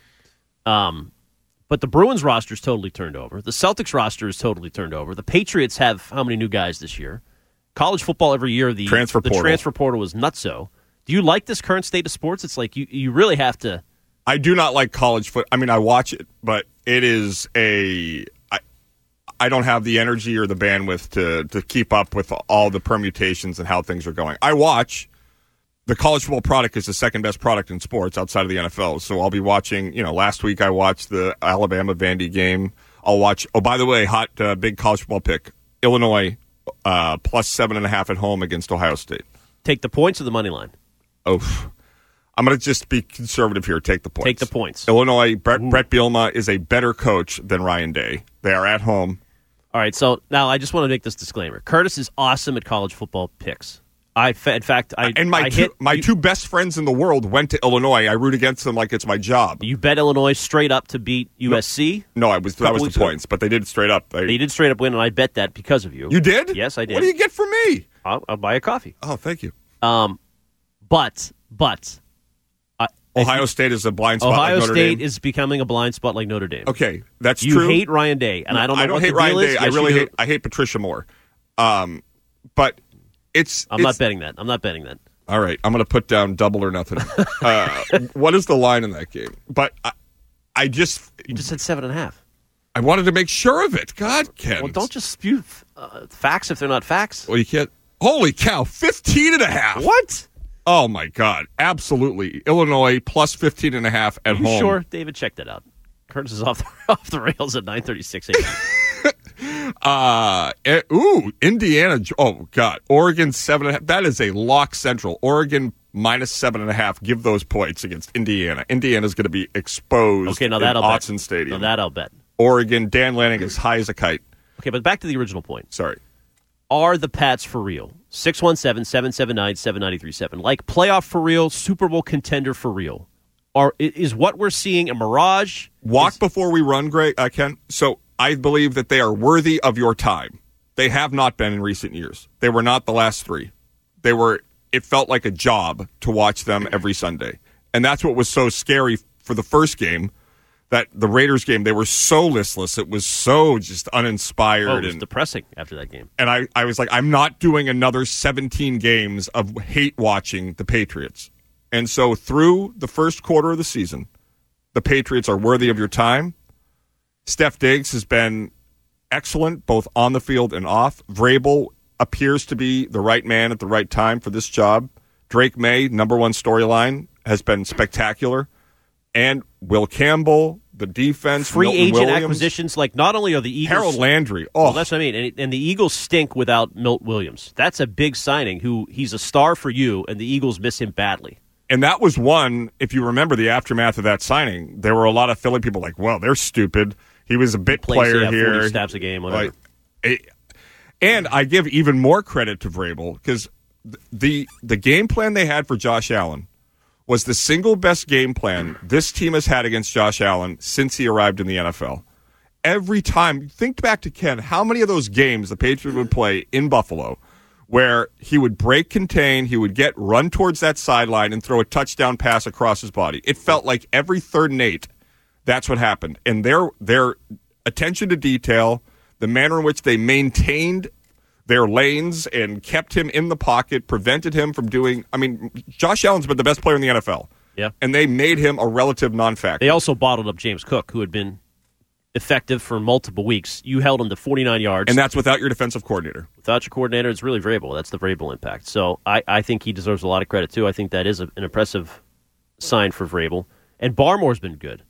S7: Um, but the Bruins roster is totally turned over. The Celtics roster is totally turned over. The Patriots have how many new guys this year? College football every year, the
S8: transfer
S7: the
S8: portal.
S7: transfer portal is nutso. Do you like this current state of sports? It's like you, you really have to...
S8: I do not like college foot. I mean, I watch it, but it is a... I, I don't have the energy or the bandwidth to, to keep up with all the permutations and how things are going. I watch. The college football product is the second best product in sports outside of the N F L. So I'll be watching, you know, last week I watched the Alabama-Vandy game. I'll watch, oh, by the way, hot uh, big college football pick, Illinois uh, plus seven and a half at home against Ohio State.
S7: Take the points or the money line?
S8: Oh, I'm going to just be conservative here. Take the points.
S7: Take the points.
S8: Illinois, Brett, Brett Bielema is a better coach than Ryan Day. They are at home.
S7: All right, so now I just want to make this disclaimer. Curtis is awesome at college football picks. I, in fact, I
S8: and my
S7: I
S8: two,
S7: hit,
S8: my
S7: you,
S8: two best friends in the world went to Illinois. I root against them like it's my job.
S7: You bet Illinois straight up to beat U S C?
S8: No, no I was that was the points, but they did straight up. They,
S7: they did straight up win, and I bet that because of you.
S8: You did?
S7: Yes, I did.
S8: What do you get from me?
S7: I'll, I'll buy a coffee.
S8: Oh, thank you.
S7: Um, but but.
S8: Ohio State is a blind spot
S7: Ohio
S8: like Notre
S7: State
S8: Dame.
S7: is becoming a blind spot like Notre Dame.
S8: Okay, that's
S7: you
S8: true.
S7: You hate Ryan Day, and I don't know
S8: I don't
S7: what
S8: hate
S7: the
S8: Ryan
S7: deal
S8: Day.
S7: is.
S8: I
S7: Yes,
S8: really
S7: you
S8: hate I hate Patricia Moore. Um, but it's
S7: I'm
S8: it's,
S7: not betting that. I'm not betting that.
S8: All right, I'm going to put down double or nothing. uh, what is the line in that game? But I, I just
S7: you just said seven and a half.
S8: I wanted to make sure of it. God, Ken.
S7: Well, don't just spew uh, facts if they're not facts.
S8: Well, you can't. Holy cow, fifteen and a half.
S7: What?
S8: Oh, my God. Absolutely. Illinois plus fifteen and a half at
S7: Are you
S8: home.
S7: Sure, David, check that out. Curtis is off the, off the rails at nine thirty-six a.m.
S8: uh, eh, ooh, Indiana. Oh, God. Oregon, seven and a half. That is a lock central. Oregon minus seven and a half. Give those points against Indiana. Indiana's going to be exposed
S7: okay, now
S8: in
S7: that I'll
S8: Autzen
S7: bet.
S8: Stadium.
S7: Now that I'll bet.
S8: Oregon, Dan Lanning is high as a kite.
S7: Okay, but back to the original point.
S8: Sorry.
S7: Are the Pats for real? six one seven, seven seven nine, seven nine three seven. Like playoff for real, Super Bowl contender for real. Are Is what we're seeing a mirage?
S8: Walk
S7: is,
S8: before we run, Greg, uh, Ken. So I believe that they are worthy of your time. They have not been in recent years. They were not the last three. They were. It felt like a job to watch them every Sunday. And that's what was so scary for the first game. That the Raiders game, they were so listless. It was so just uninspired.
S7: Oh, it was
S8: and
S7: depressing after that game.
S8: And I, I was like, I'm not doing another seventeen games of hate watching the Patriots. And so through the first quarter of the season, the Patriots are worthy of your time. Steph Diggs has been excellent, both on the field and off. Vrabel appears to be the right man at the right time for this job. Drake May, number one storyline, has been spectacular. And Will Campbell, the defense,
S7: free
S8: Milton
S7: agent
S8: Williams.
S7: acquisitions. Like not only are the Eagles,
S8: Harold Landry. Oh,
S7: well, that's what I mean. And, and the Eagles stink without Milt Williams. That's a big signing. Who he's a star for you, and the Eagles miss him badly.
S8: And that was one. If you remember the aftermath of that signing, there were a lot of Philly people like, "Well, they're stupid. He was a bit
S7: Plays,
S8: player
S7: yeah,
S8: here,
S7: forty snaps a game, whatever."
S8: Like, it, and I give even more credit to Vrabel because the the game plan they had for Josh Allen was the single best game plan this team has had against Josh Allen since he arrived in the N F L. Every time, think back to Ken, how many of those games the Patriots would play in Buffalo where he would break contain, he would get run towards that sideline and throw a touchdown pass across his body. It felt like every third and eight, that's what happened. And their their attention to detail, the manner in which they maintained their lanes and kept him in the pocket, prevented him from doing. I mean, Josh Allen's been the best player in the N F L.
S7: Yeah.
S8: And they made him a relative non-factor.
S7: They also bottled up James Cook, who had been effective for multiple weeks. You held him to forty-nine yards.
S8: And that's without your defensive coordinator.
S7: Without your coordinator, it's really Vrabel. That's the Vrabel impact. So I, I think he deserves a lot of credit, too. I think that is a, an impressive sign for Vrabel. And Barmore's been good.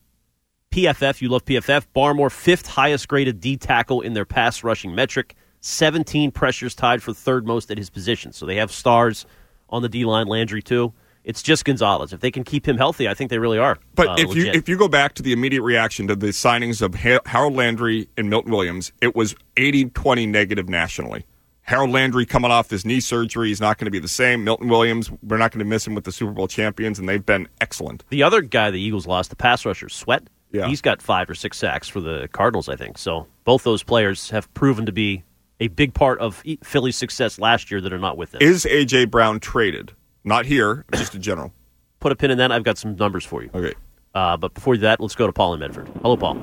S7: P F F, you love P F F. Barmore, fifth highest graded D tackle in their pass rushing metric. seventeen pressures, tied for third most at his position. So they have stars on the D-line, Landry, too. It's just Gonzalez. If they can keep him healthy, I think they really are.
S8: But
S7: uh,
S8: if
S7: legit.
S8: you if you go back to the immediate reaction to the signings of ha- Harold Landry and Milton Williams, it was eighty twenty negative nationally. Harold Landry coming off this knee surgery, he's not going to be the same. Milton Williams, we're not going to miss him with the Super Bowl champions, and they've been excellent.
S7: The other guy the Eagles lost, the pass rusher, Sweat,
S8: yeah.
S7: he's got five or six sacks for the Cardinals, I think. So both those players have proven to be a big part of Philly's success last year that are not with them.
S8: Is A J. Brown traded? Not here, just in general.
S7: Put a pin in that. I've got some numbers for you.
S8: Okay.
S7: Uh, but before that, let's go to Paul in Medford. Hello, Paul.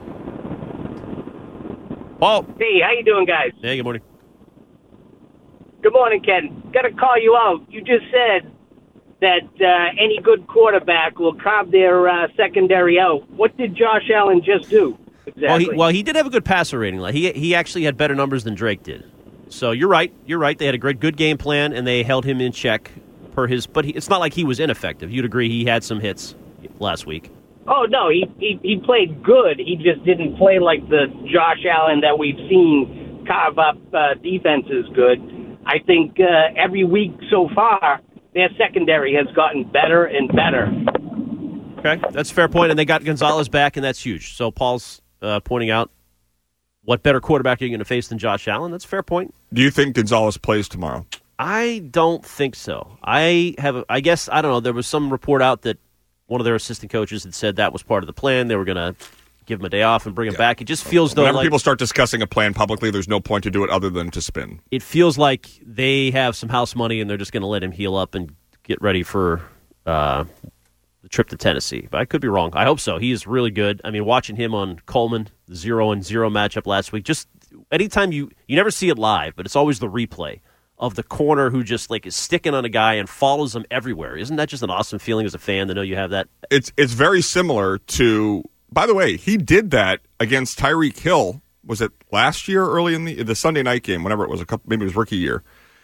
S7: Paul.
S15: Hey, how you doing, guys?
S7: Hey, good morning.
S15: Good morning, Ken. Got to call you out. You just said that uh, any good quarterback will carve their uh, secondary out. What did Josh Allen just do? Exactly.
S7: Well, he, well, he did have a good passer rating. Like he he actually had better numbers than Drake did. So you're right. You're right. They had a great good game plan, and they held him in check per his. But he, it's not like he was ineffective. You'd agree he had some hits last week.
S15: Oh, no, he, he he played good. He just didn't play like the Josh Allen that we've seen carve up uh, defenses good. I think uh, every week so far, their secondary has gotten better and better.
S7: Okay, that's a fair point, and they got Gonzalez back, and that's huge. So Paul's uh, pointing out what better quarterback are you going to face than Josh Allen? That's a fair point.
S8: Do you think Gonzalez plays tomorrow?
S7: I don't think so. I have, I guess, I don't know. There was some report out that one of their assistant coaches had said that was part of the plan. They were going to give him a day off and bring him yeah. back. It just feels though
S8: Whenever
S7: like
S8: people start discussing a plan publicly, there's no point to do it other than to spin.
S7: It feels like they have some house money and they're just going to let him heal up and get ready for uh, the trip to Tennessee. But I could be wrong. I hope so. He is really good. I mean, watching him on Coleman, the zero and zero matchup last week, just anytime you, you never see it live, but it's always the replay of the corner who just like is sticking on a guy and follows him everywhere. Isn't that just an awesome feeling as a fan to know you have that?
S8: It's it's very similar to, by the way, he did that against Tyreek Hill. Was it last year, early in the the Sunday night game, whenever it was, a couple, maybe it was rookie year.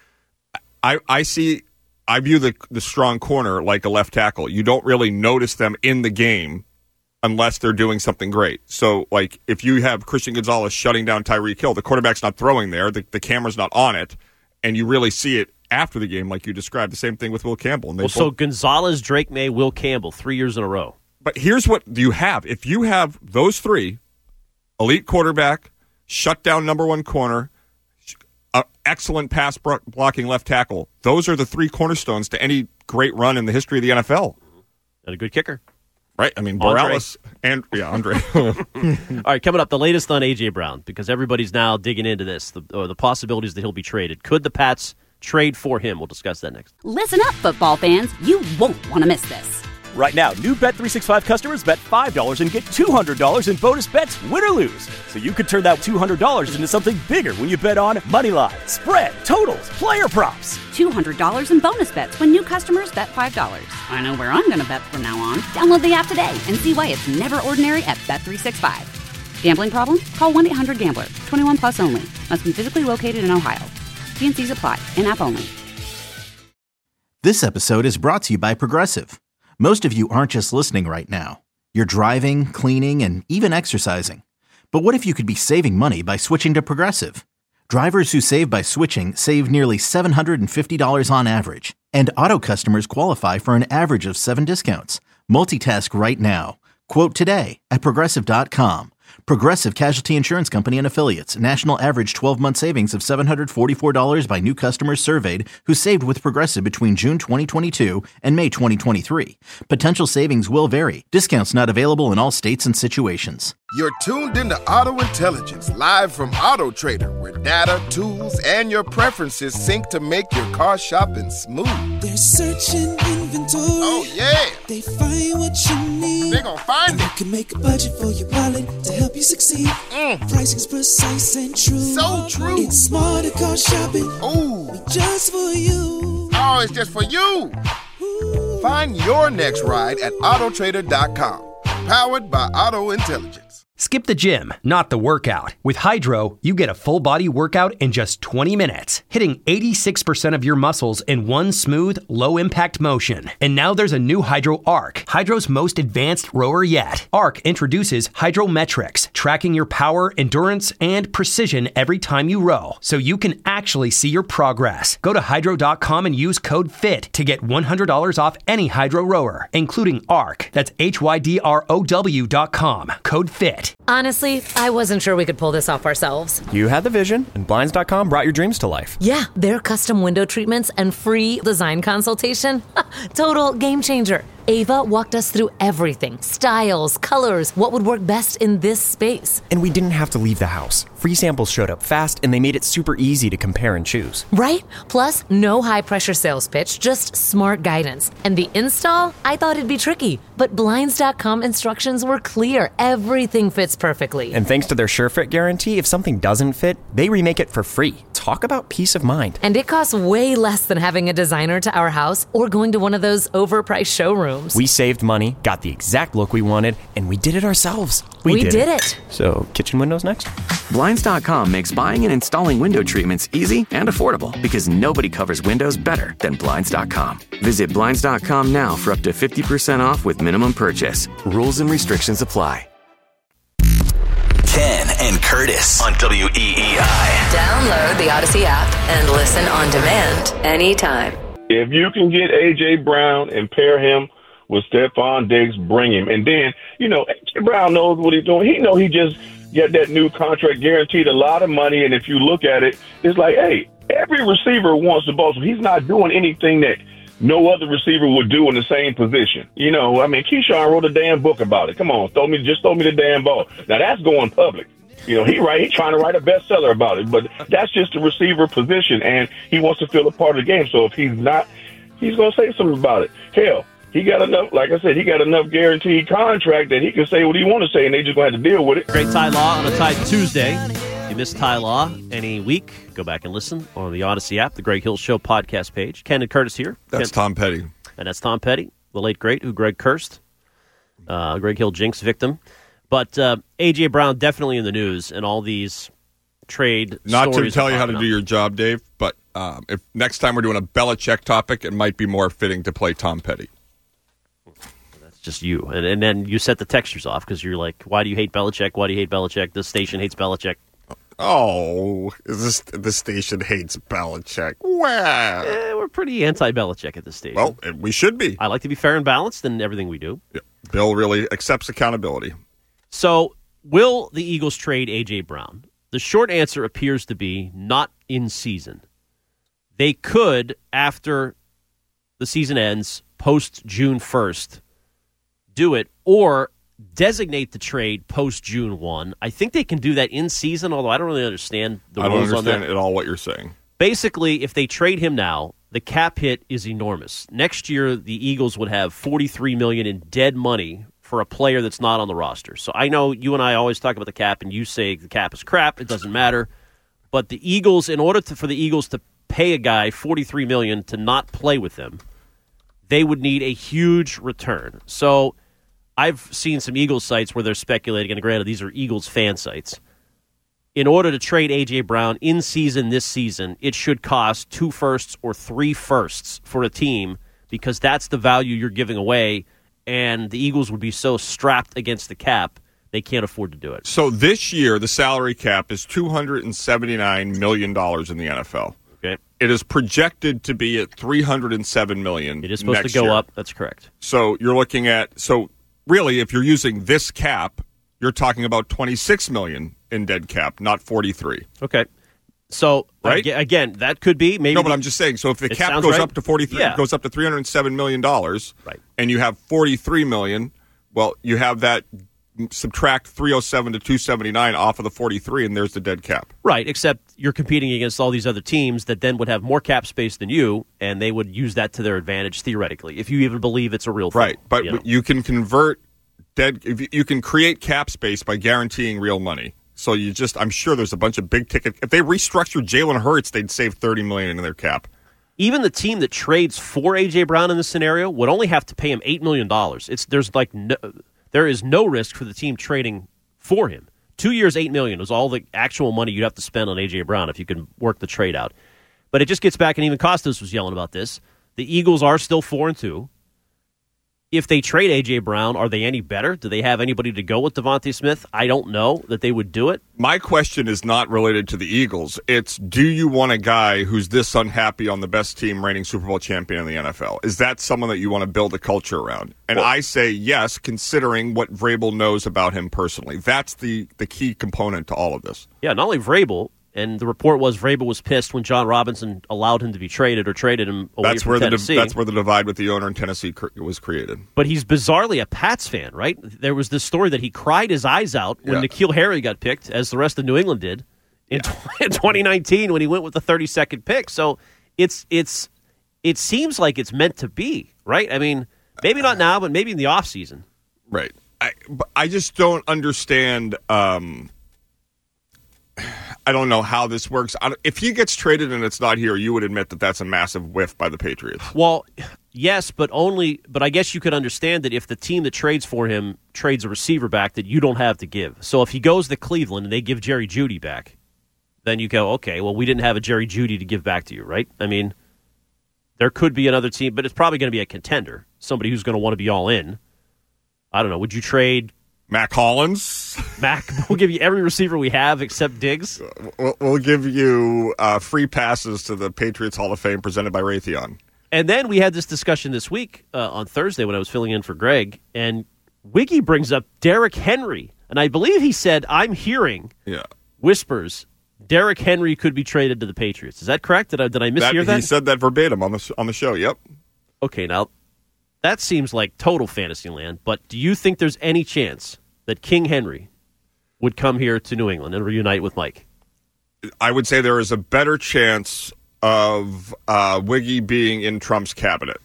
S8: I I see, I view the the strong corner like a left tackle. You don't really notice them in the game unless they're doing something great. So, like, if you have Christian Gonzalez shutting down Tyreek Hill, the quarterback's not throwing there, the, the camera's not on it, and you really see it after the game, like you described. The same thing with Will Campbell. And they
S7: well,
S8: both...
S7: so Gonzalez, Drake May, Will Campbell, three years in a row.
S8: But here's what you have. If you have those three, elite quarterback, shut down number one corner, uh, excellent pass blocking left tackle, those are the three cornerstones to any great run in the history of the N F L.
S7: And a good kicker.
S8: Right? I mean, Borales and, yeah, Andre.
S7: All right, coming up, the latest on A J. Brown, because everybody's now digging into this, the, or the possibilities that he'll be traded. Could the Pats trade for him? We'll discuss that next.
S1: Listen up, football fans. You won't want to miss this.
S2: Right now, new Bet three sixty-five customers bet five dollars and get two hundred dollars in bonus bets, win or lose. So you could turn that two hundred dollars into something bigger when you bet on money line, spread, totals, player props.
S1: two hundred dollars in bonus bets when new customers bet five dollars. I know where I'm going to bet from now on. Download the app today and see why it's never ordinary at Bet three sixty-five. Gambling problem? Call one eight hundred gambler. twenty-one plus only. Must be physically located in Ohio. T and C's apply. In-app only.
S3: This episode is brought to you by Progressive. Most of you aren't just listening right now. You're driving, cleaning, and even exercising. But what if you could be saving money by switching to Progressive? Drivers who save by switching save nearly seven hundred fifty dollars on average. And auto customers qualify for an average of seven discounts. Multitask right now. Quote today at Progressive dot com. Progressive Casualty Insurance Company and Affiliates. National average twelve-month savings of seven hundred forty-four dollars by new customers surveyed who saved with Progressive between June twenty twenty-two and May twenty twenty-three. Potential savings will vary. Discounts not available in all states and situations.
S4: You're tuned into Auto Intelligence, live from Auto Trader, where data, tools, and your preferences sync to make your car shopping smooth.
S5: They're searching inventory.
S4: Oh, yeah.
S5: They find what you need.
S4: They're gonna find
S5: and
S4: it.
S5: You can make a budget for your wallet to help you succeed. Mm. Pricing's precise and true.
S4: So true.
S5: It's smarter car shopping.
S4: Ooh.
S5: Just for you.
S4: Oh, it's just for you. Ooh. Find your next ride at Auto Trader dot com. Powered by Auto Intelligence.
S9: Skip the gym, not the workout. With Hydro, you get a full-body workout in just twenty minutes, hitting eighty-six percent of your muscles in one smooth, low-impact motion. And now there's a new Hydro Arc, Hydro's most advanced rower yet. Arc introduces Hydrometrics, tracking your power, endurance, and precision every time you row, so you can actually see your progress. Go to Hydro dot com and use code FIT to get one hundred dollars off any Hydro rower, including Arc. That's H Y D R O W dot com, code FIT.
S16: Honestly, I wasn't sure we could pull this off ourselves.
S17: You had the vision, and Blinds dot com brought your dreams to life.
S16: Yeah, their custom window treatments and free design consultation. Total game changer. Ava walked us through everything. Styles, colors, what would work best in this space.
S17: And we didn't have to leave the house. Free samples showed up fast, and they made it super easy to compare and choose.
S16: Right? Plus, no high-pressure sales pitch, just smart guidance. And the install? I thought it'd be tricky. But Blinds dot com instructions were clear. Everything fits perfectly.
S17: And thanks to their SureFit guarantee, if something doesn't fit, they remake it for free. Talk about peace of mind.
S16: And it costs way less than having a designer to our house or going to one of those overpriced showrooms.
S17: We saved money, got the exact look we wanted, and we did it ourselves.
S16: We, we did, did it. it.
S17: So, kitchen windows next?
S12: Blinds dot com makes buying and installing window treatments easy and affordable because nobody covers windows better than Blinds dot com. Visit Blinds dot com now for up to fifty percent off with minimum purchase. Rules and restrictions apply.
S6: Ken and Curtis on W E E I.
S13: Download the Odyssey app and listen on demand anytime.
S18: If you can get A J. Brown and pair him with Stephon Diggs, bring him. And then, you know, A J. Brown knows what he's doing. He know he just got that new contract, guaranteed a lot of money. And if you look at it, it's like, hey, every receiver wants the ball. So he's not doing anything that no other receiver would do in the same position. You know, I mean, Keyshawn wrote a damn book about it. Come on, throw me, just throw me the damn ball. Now, that's going public. You know, he right, he's trying to write a bestseller about it. But that's just the receiver position, and he wants to feel a part of the game. So if he's not, he's going to say something about it. Hell, he got enough, like I said, he got enough guaranteed contract that he can say what he want to say, and they just going to have to deal with it.
S7: Great Ty Law on a Ty Tuesday. If you missed Ty Law any week, go back and listen on the Odyssey app, the Greg Hill Show podcast page. Ken and Curtis here.
S8: That's
S7: Ken,
S8: Tom Petty.
S7: And that's Tom Petty, the late great, who Greg cursed. Uh, Greg Hill jinx victim. But uh, A J. Brown definitely in the news, and all these trade
S8: Not
S7: stories
S8: to tell you how to
S7: up.
S8: do your job, Dave, but um, if next time we're doing a Belichick topic, it might be more fitting to play Tom Petty.
S7: That's just you. And, and then you set the textures off because you're like, why do you hate Belichick? Why do you hate Belichick? This station hates Belichick.
S8: Oh, is this the station hates Belichick? Wow.
S7: Eh, we're pretty anti-Belichick at this stage.
S8: Well, we should be.
S7: I like to be fair and balanced in everything we do.
S8: Yeah. Bill really accepts accountability.
S7: So, will the Eagles trade A J. Brown? The short answer appears to be not in season. They could, after the season ends, post June first, do it, or designate the trade post June first. I think they can do that in season, although I don't really understand the
S8: I don't
S7: rules on that.
S8: understand at all what you're saying.
S7: Basically, if they trade him now, the cap hit is enormous. Next year, the Eagles would have forty-three million dollars in dead money for a player that's not on the roster. So I know you and I always talk about the cap, and you say the cap is crap. It doesn't matter. But the Eagles, in order to, for the Eagles to pay a guy forty-three million dollars to not play with them, they would need a huge return. So I've seen some Eagles sites where they're speculating, and granted, these are Eagles fan sites. In order to trade A J. Brown in season this season, it should cost two firsts or three firsts for a team because that's the value you're giving away, and the Eagles would be so strapped against the cap, they can't afford to do it.
S8: So this year, the salary cap is two hundred seventy-nine million dollars in the N F L.
S7: Okay.
S8: It is projected to be at three hundred seven million dollars.
S7: It is supposed
S8: next
S7: to go
S8: year.
S7: up. That's correct.
S8: So you're looking at, so really, if you're using this cap, you're talking about twenty-six million dollars in dead cap, not forty-three.
S7: Okay. So,
S8: right?
S7: ag- again, that could be maybe.
S8: No, but I'm just saying, so if the
S7: It
S8: cap
S7: sounds
S8: goes
S7: right.
S8: up to forty-three,
S7: Yeah.
S8: goes up to three hundred seven million dollars,
S7: right.
S8: and you have forty-three million dollars, well, you have that, subtract three oh seven to two seventy-nine off of the forty-three, and there's the dead cap.
S7: Right, except you're competing against all these other teams that then would have more cap space than you, and they would use that to their advantage theoretically, if you even believe it's a real thing.
S8: Right, but
S7: you know.
S8: you can convert dead, if you- you can create cap space by guaranteeing real money. So you just, I'm sure there's a bunch of big ticket. If they restructured Jalen Hurts, they'd save thirty million dollars in their cap.
S7: Even the team that trades for A J. Brown in this scenario would only have to pay him eight million dollars. It's there's like no, there is no risk for the team trading for him. Two years, eight million dollars was all the actual money you'd have to spend on A J. Brown if you can work the trade out. But it just gets back, and even Costas was yelling about this. The Eagles are still four and two. If they trade A J. Brown, are they any better? Do they have anybody to go with Devontae Smith? I don't know that they would do it.
S8: My question is not related to the Eagles. It's, do you want a guy who's this unhappy on the best team reigning Super Bowl champion in the N F L? Is that someone that you want to build a culture around? And
S7: Well,
S8: I say yes, considering what Vrabel knows about him personally. That's the, the key component to all of this.
S7: Yeah, not only Vrabel, and the report was Vrabel was pissed when John Robinson allowed him to be traded or traded him away
S8: That's
S7: from
S8: where the
S7: Tennessee.
S8: div- that's where the divide with the owner in Tennessee cr- was created.
S7: But he's bizarrely a Pats fan, right? There was this story that he cried his eyes out when
S8: Yeah.
S7: N'Keal Harry got picked, as the rest of New England did, in, in twenty nineteen when he went with the thirty-second pick. So it's it's it seems like it's meant to be, right? I mean, maybe not now, but maybe in the offseason.
S8: Right. I, but I just don't understand. Um, I don't know how this works. I don't- if he gets traded and it's not here, you would admit that that's a massive whiff by the Patriots.
S7: Well, yes, but only. But I guess you could understand that if the team that trades for him trades a receiver back that you don't have to give. So if he goes to Cleveland and they give Jerry Jeudy back, then you go, okay, well, we didn't have a Jerry Jeudy to give back to you, right? I mean, there could be another team, but it's probably going to be a contender, somebody who's going to want to be all in. I don't know. Would you trade
S8: Mac Hollins.
S7: Mac, we'll give you every receiver we have except Diggs.
S8: We'll, we'll give you uh, free passes to the Patriots Hall of Fame presented by Raytheon.
S7: And then we had this discussion this week uh, on Thursday when I was filling in for Greg, and Wiggy brings up Derrick Henry. And I believe he said, I'm hearing
S8: yeah.
S7: whispers Derrick Henry could be traded to the Patriots. Is that correct? Did I, did I mishear that, that?
S8: He said that verbatim on the, on the show, yep.
S7: Okay, now, that seems like total fantasy land, but do you think there's any chance that King Henry would come here to New England and reunite with Mike?
S8: I would say there is a better chance of uh, Wiggy being in Trump's cabinet.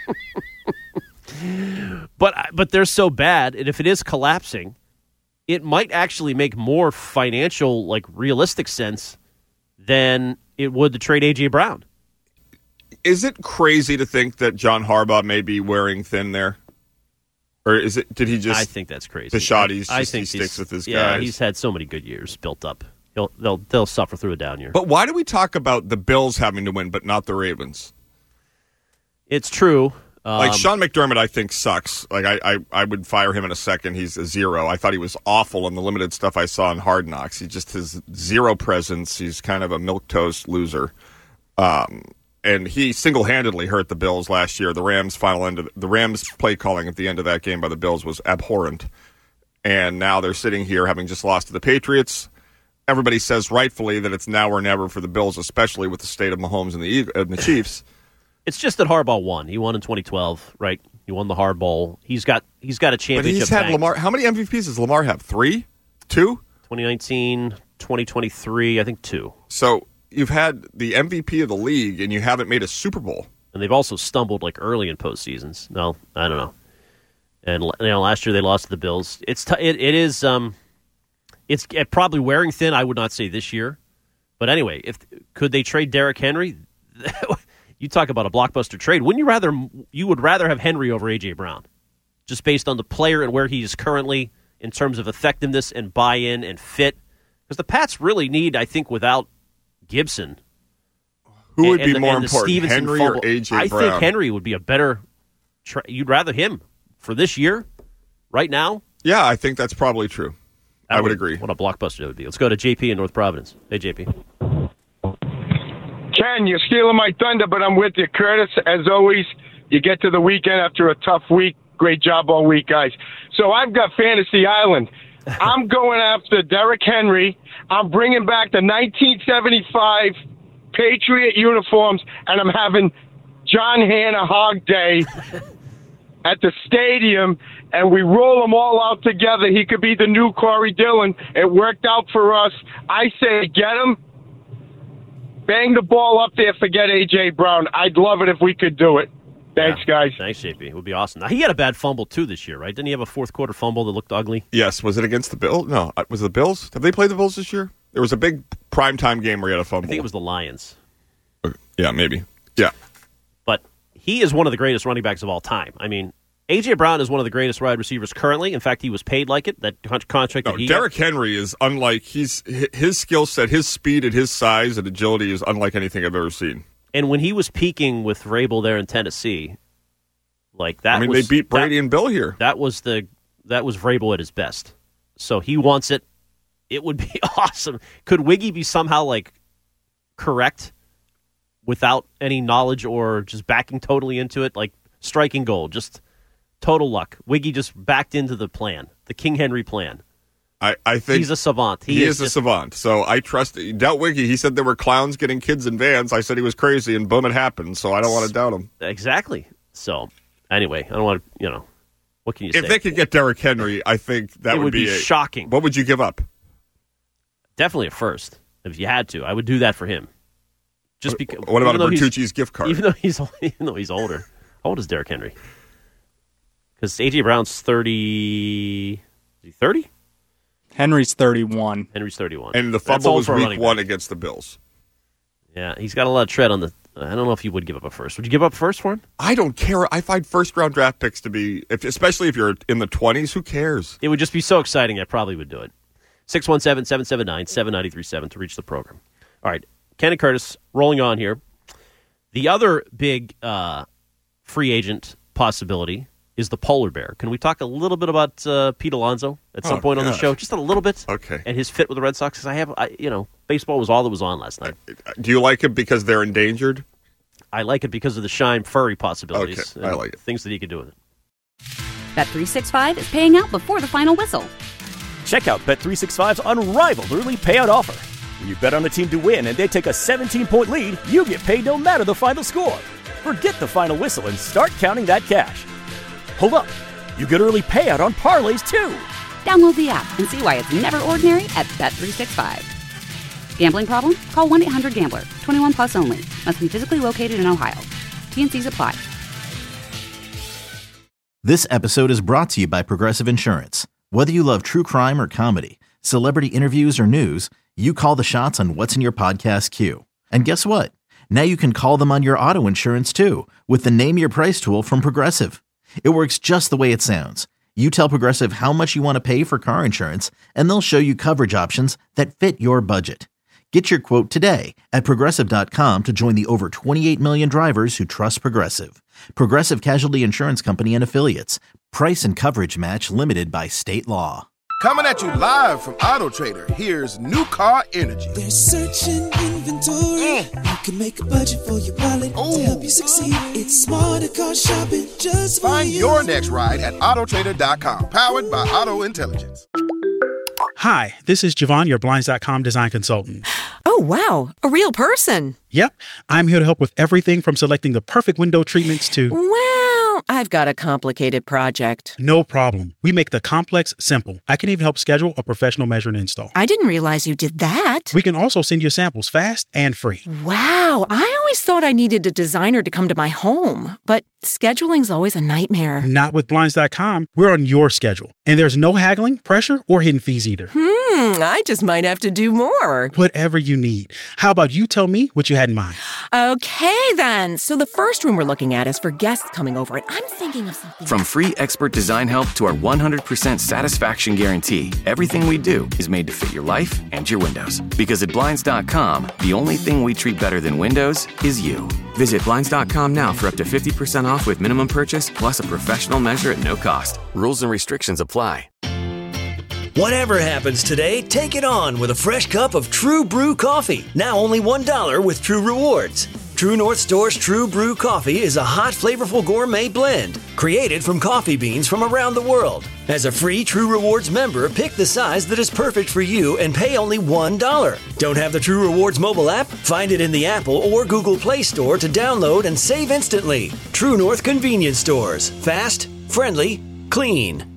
S7: but but they're so bad, and if it is collapsing, it might actually make more financial, like realistic sense than it would to trade A J. Brown.
S8: Is it crazy to think that John Harbaugh may be wearing thin there? Or is it? Did he just?
S7: I think that's crazy.
S8: The shot he's
S7: I,
S8: just,
S7: I think
S8: he sticks with his
S7: yeah,
S8: guys.
S7: He's had so many good years built up. He'll they'll they'll suffer through a down year.
S8: But why do we talk about the Bills having to win, but not the Ravens?
S7: It's true. Um,
S8: like Sean McDermott, I think sucks. Like I, I, I would fire him in a second. He's a zero. I thought he was awful in the limited stuff I saw in Hard Knocks. He just has zero presence. He's kind of a milquetoast loser. Um, and he single-handedly hurt the Bills last year. The Rams' final end of the Rams' play calling at the end of that game by the Bills was abhorrent. And now they're sitting here having just lost to the Patriots. Everybody says rightfully that it's now or never for the Bills, especially with the state of Mahomes and the and the Chiefs.
S7: It's just that Harbaugh won. He won in twenty twelve, right? He won the Hard Bowl. He's got he's got a championship.
S8: But he's had
S7: banked.
S8: Lamar. How many M V Ps does Lamar have? Three? Two?
S7: twenty nineteen, twenty twenty-three, I think two.
S8: So you've had the M V P of the league, and you haven't made a Super Bowl.
S7: And they've also stumbled like early in postseasons. No, I don't know. And you know, last year they lost to the Bills. It's t- it, it is um, it's probably wearing thin. I would not say this year, but anyway, if could they trade Derrick Henry? You talk about a blockbuster trade. Wouldn't you rather you would rather have Henry over A J. Brown, just based on the player and where he is currently in terms of effectiveness and buy-in and fit? Because the Pats really need, I think, without Gibson.
S8: Who would
S7: and,
S8: be
S7: and
S8: more
S7: the, and
S8: important,
S7: Stevenson
S8: Henry
S7: fumble.
S8: or A J.
S7: I
S8: Brown?
S7: think Henry would be a better. Tra- you'd rather him for this year, right now.
S8: Yeah, I think that's probably true.
S7: That
S8: I would
S7: would
S8: agree.
S7: What a blockbuster that would be. Let's go to J P in North Providence. Hey, J P.
S19: Ken, you're stealing my thunder, but I'm with you. Curtis, as always, you get to the weekend after a tough week. Great job all week, guys. So I've got Fantasy Island. I'm going after Derrick Henry. I'm bringing back the nineteen seventy-five Patriot uniforms, and I'm having John Hanna Hog Day at the stadium, and we roll them all out together. He could be the new Corey Dillon. It worked out for us. I say get him. Bang the ball up there, forget A J. Brown. I'd love it if we could do it. Thanks,
S7: yeah.
S19: guys.
S7: Thanks, J P. It would be awesome. Now, he had a bad fumble, too, this year, right? Didn't he have a fourth-quarter fumble that looked ugly?
S8: Yes. Was it against the Bills? No. Was it the Bills? Have they played the Bills this year? There was a big primetime game where he had a fumble.
S7: I think it was the Lions.
S8: Yeah, maybe. Yeah.
S7: But he is one of the greatest running backs of all time. I mean, A J. Brown is one of the greatest wide receivers currently. In fact, he was paid like it, that contract
S8: No,
S7: that he
S8: Derrick
S7: got.
S8: Henry is unlike, he's his skill set, his speed and his size and agility is unlike anything I've ever seen.
S7: And when he was peaking with Vrabel there in Tennessee, like that
S8: I mean,
S7: was,
S8: they beat Brady
S7: that,
S8: and Bill here.
S7: That was the that was Vrabel at his best. So he wants it. It would be awesome. Could Wiggy be somehow like correct without any knowledge or just backing totally into it? Like striking gold, just total luck. Wiggy just backed into the plan, the King Henry plan.
S8: I, I think
S7: he's a savant. He,
S8: he
S7: is,
S8: is a
S7: just,
S8: savant. So I trust doubt Wiggy. He said there were clowns getting kids in vans. I said he was crazy, and boom, it happened. So I don't want to doubt him.
S7: Exactly. So anyway, I don't want to. You know, what can you
S8: if
S7: say?
S8: If they could get Derrick Henry, I think that
S7: it
S8: would,
S7: would be,
S8: be a,
S7: shocking.
S8: What would you give up?
S7: Definitely a first. If you had to, I would do that for him. Just because.
S8: What about a Bertucci's gift card?
S7: Even though he's even though he's older. How old is Derrick Henry? Because A J. Brown's thirty. Is he thirty?
S14: Henry's thirty-one.
S7: Henry's thirty-one.
S8: And the fumble was week one against the Bills.
S7: Yeah, he's got a lot of tread on the. I don't know if you would give up a first. Would you give up first for him?
S8: I don't care. I find first-round draft picks to be, if, especially if you're in the twenties, who cares?
S7: It would just be so exciting, I probably would do it. six one seven, seven seven nine, seven nine three seven to reach the program. All right, Ken and Curtis rolling on here. The other big uh, free agent possibility is the polar bear. Can we talk a little bit about uh, Pete Alonso at some
S8: Oh,
S7: point on the
S8: gosh.
S7: show? Just a little bit.
S8: Okay.
S7: And his fit with the Red Sox. Because I have, I, you know, baseball was all that was on last night.
S8: Do you like it because they're endangered?
S7: I like it because of the Shime Furry possibilities.
S8: Okay, I
S7: and
S8: like it.
S7: Things that he could do with it.
S1: Bet three sixty-five is paying out before the final whistle.
S2: Check out Bet three sixty-five's unrivaled early payout offer. When you bet on a team to win and they take a seventeen-point lead, you get paid no matter the final score. Forget the final whistle and start counting that cash. Hold up. You get early payout on parlays, too.
S1: Download the app and see why it's never ordinary at Bet three sixty-five. Gambling problem? Call one eight hundred gambler. twenty-one plus only. Must be physically located in Ohio. T N Cs apply.
S3: This episode is brought to you by Progressive Insurance. Whether you love true crime or comedy, celebrity interviews or news, you call the shots on what's in your podcast queue. And guess what? Now you can call them on your auto insurance too with the Name Your Price tool from Progressive. It works just the way it sounds. You tell Progressive how much you want to pay for car insurance, and they'll show you coverage options that fit your budget. Get your quote today at Progressive dot com to join the over twenty-eight million drivers who trust Progressive. Progressive Casualty Insurance Company and Affiliates. Price and coverage match limited by state law.
S4: Coming at you live from Auto Trader, here's New Car Energy.
S5: They're searching inventory. You can make a budget for your wallet to help you succeed. It's smarter car shopping just for
S4: Find
S5: you.
S4: your next ride at Auto Trader dot com, powered by Auto Intelligence.
S10: Hi, this is Javon, your Blinds dot com design consultant.
S11: Oh, wow. A real person.
S10: Yep, I'm here to help with everything from selecting the perfect window treatments to...
S11: Well, I've got a complicated project.
S10: No problem. We make the complex simple. I can even help schedule a professional measure and install.
S11: I didn't realize you did that.
S10: We can also send you samples fast and free.
S11: Wow, I always thought I needed a designer to come to my home, but scheduling's always a nightmare.
S10: Not with Blinds dot com. We're on your schedule. And there's no haggling, pressure, or hidden fees either.
S11: Hmm, I just might have to do more.
S10: Whatever you need. How about you tell me what you had in mind?
S11: Okay, then. So the first room we're looking at is for guests coming over, and I'm thinking of something.
S12: From free expert design help to our one hundred percent satisfaction guarantee, everything we do is made to fit your life and your windows. Because at Blinds dot com, the only thing we treat better than windows is you.
S20: Visit Blinds dot com now for up to fifty percent off with minimum purchase plus a professional measure at no cost. Rules and restrictions apply.
S21: Whatever happens today, take it on with a fresh cup of True Brew coffee. Now only one dollar with True Rewards. True North Store's True Brew coffee is a hot, flavorful gourmet blend created from coffee beans from around the world. As a free True Rewards member, pick the size that is perfect for you and pay only one dollar. Don't have the True Rewards mobile app? Find it in the Apple or Google Play Store to download and save instantly. True North Convenience Stores. Fast, friendly, clean.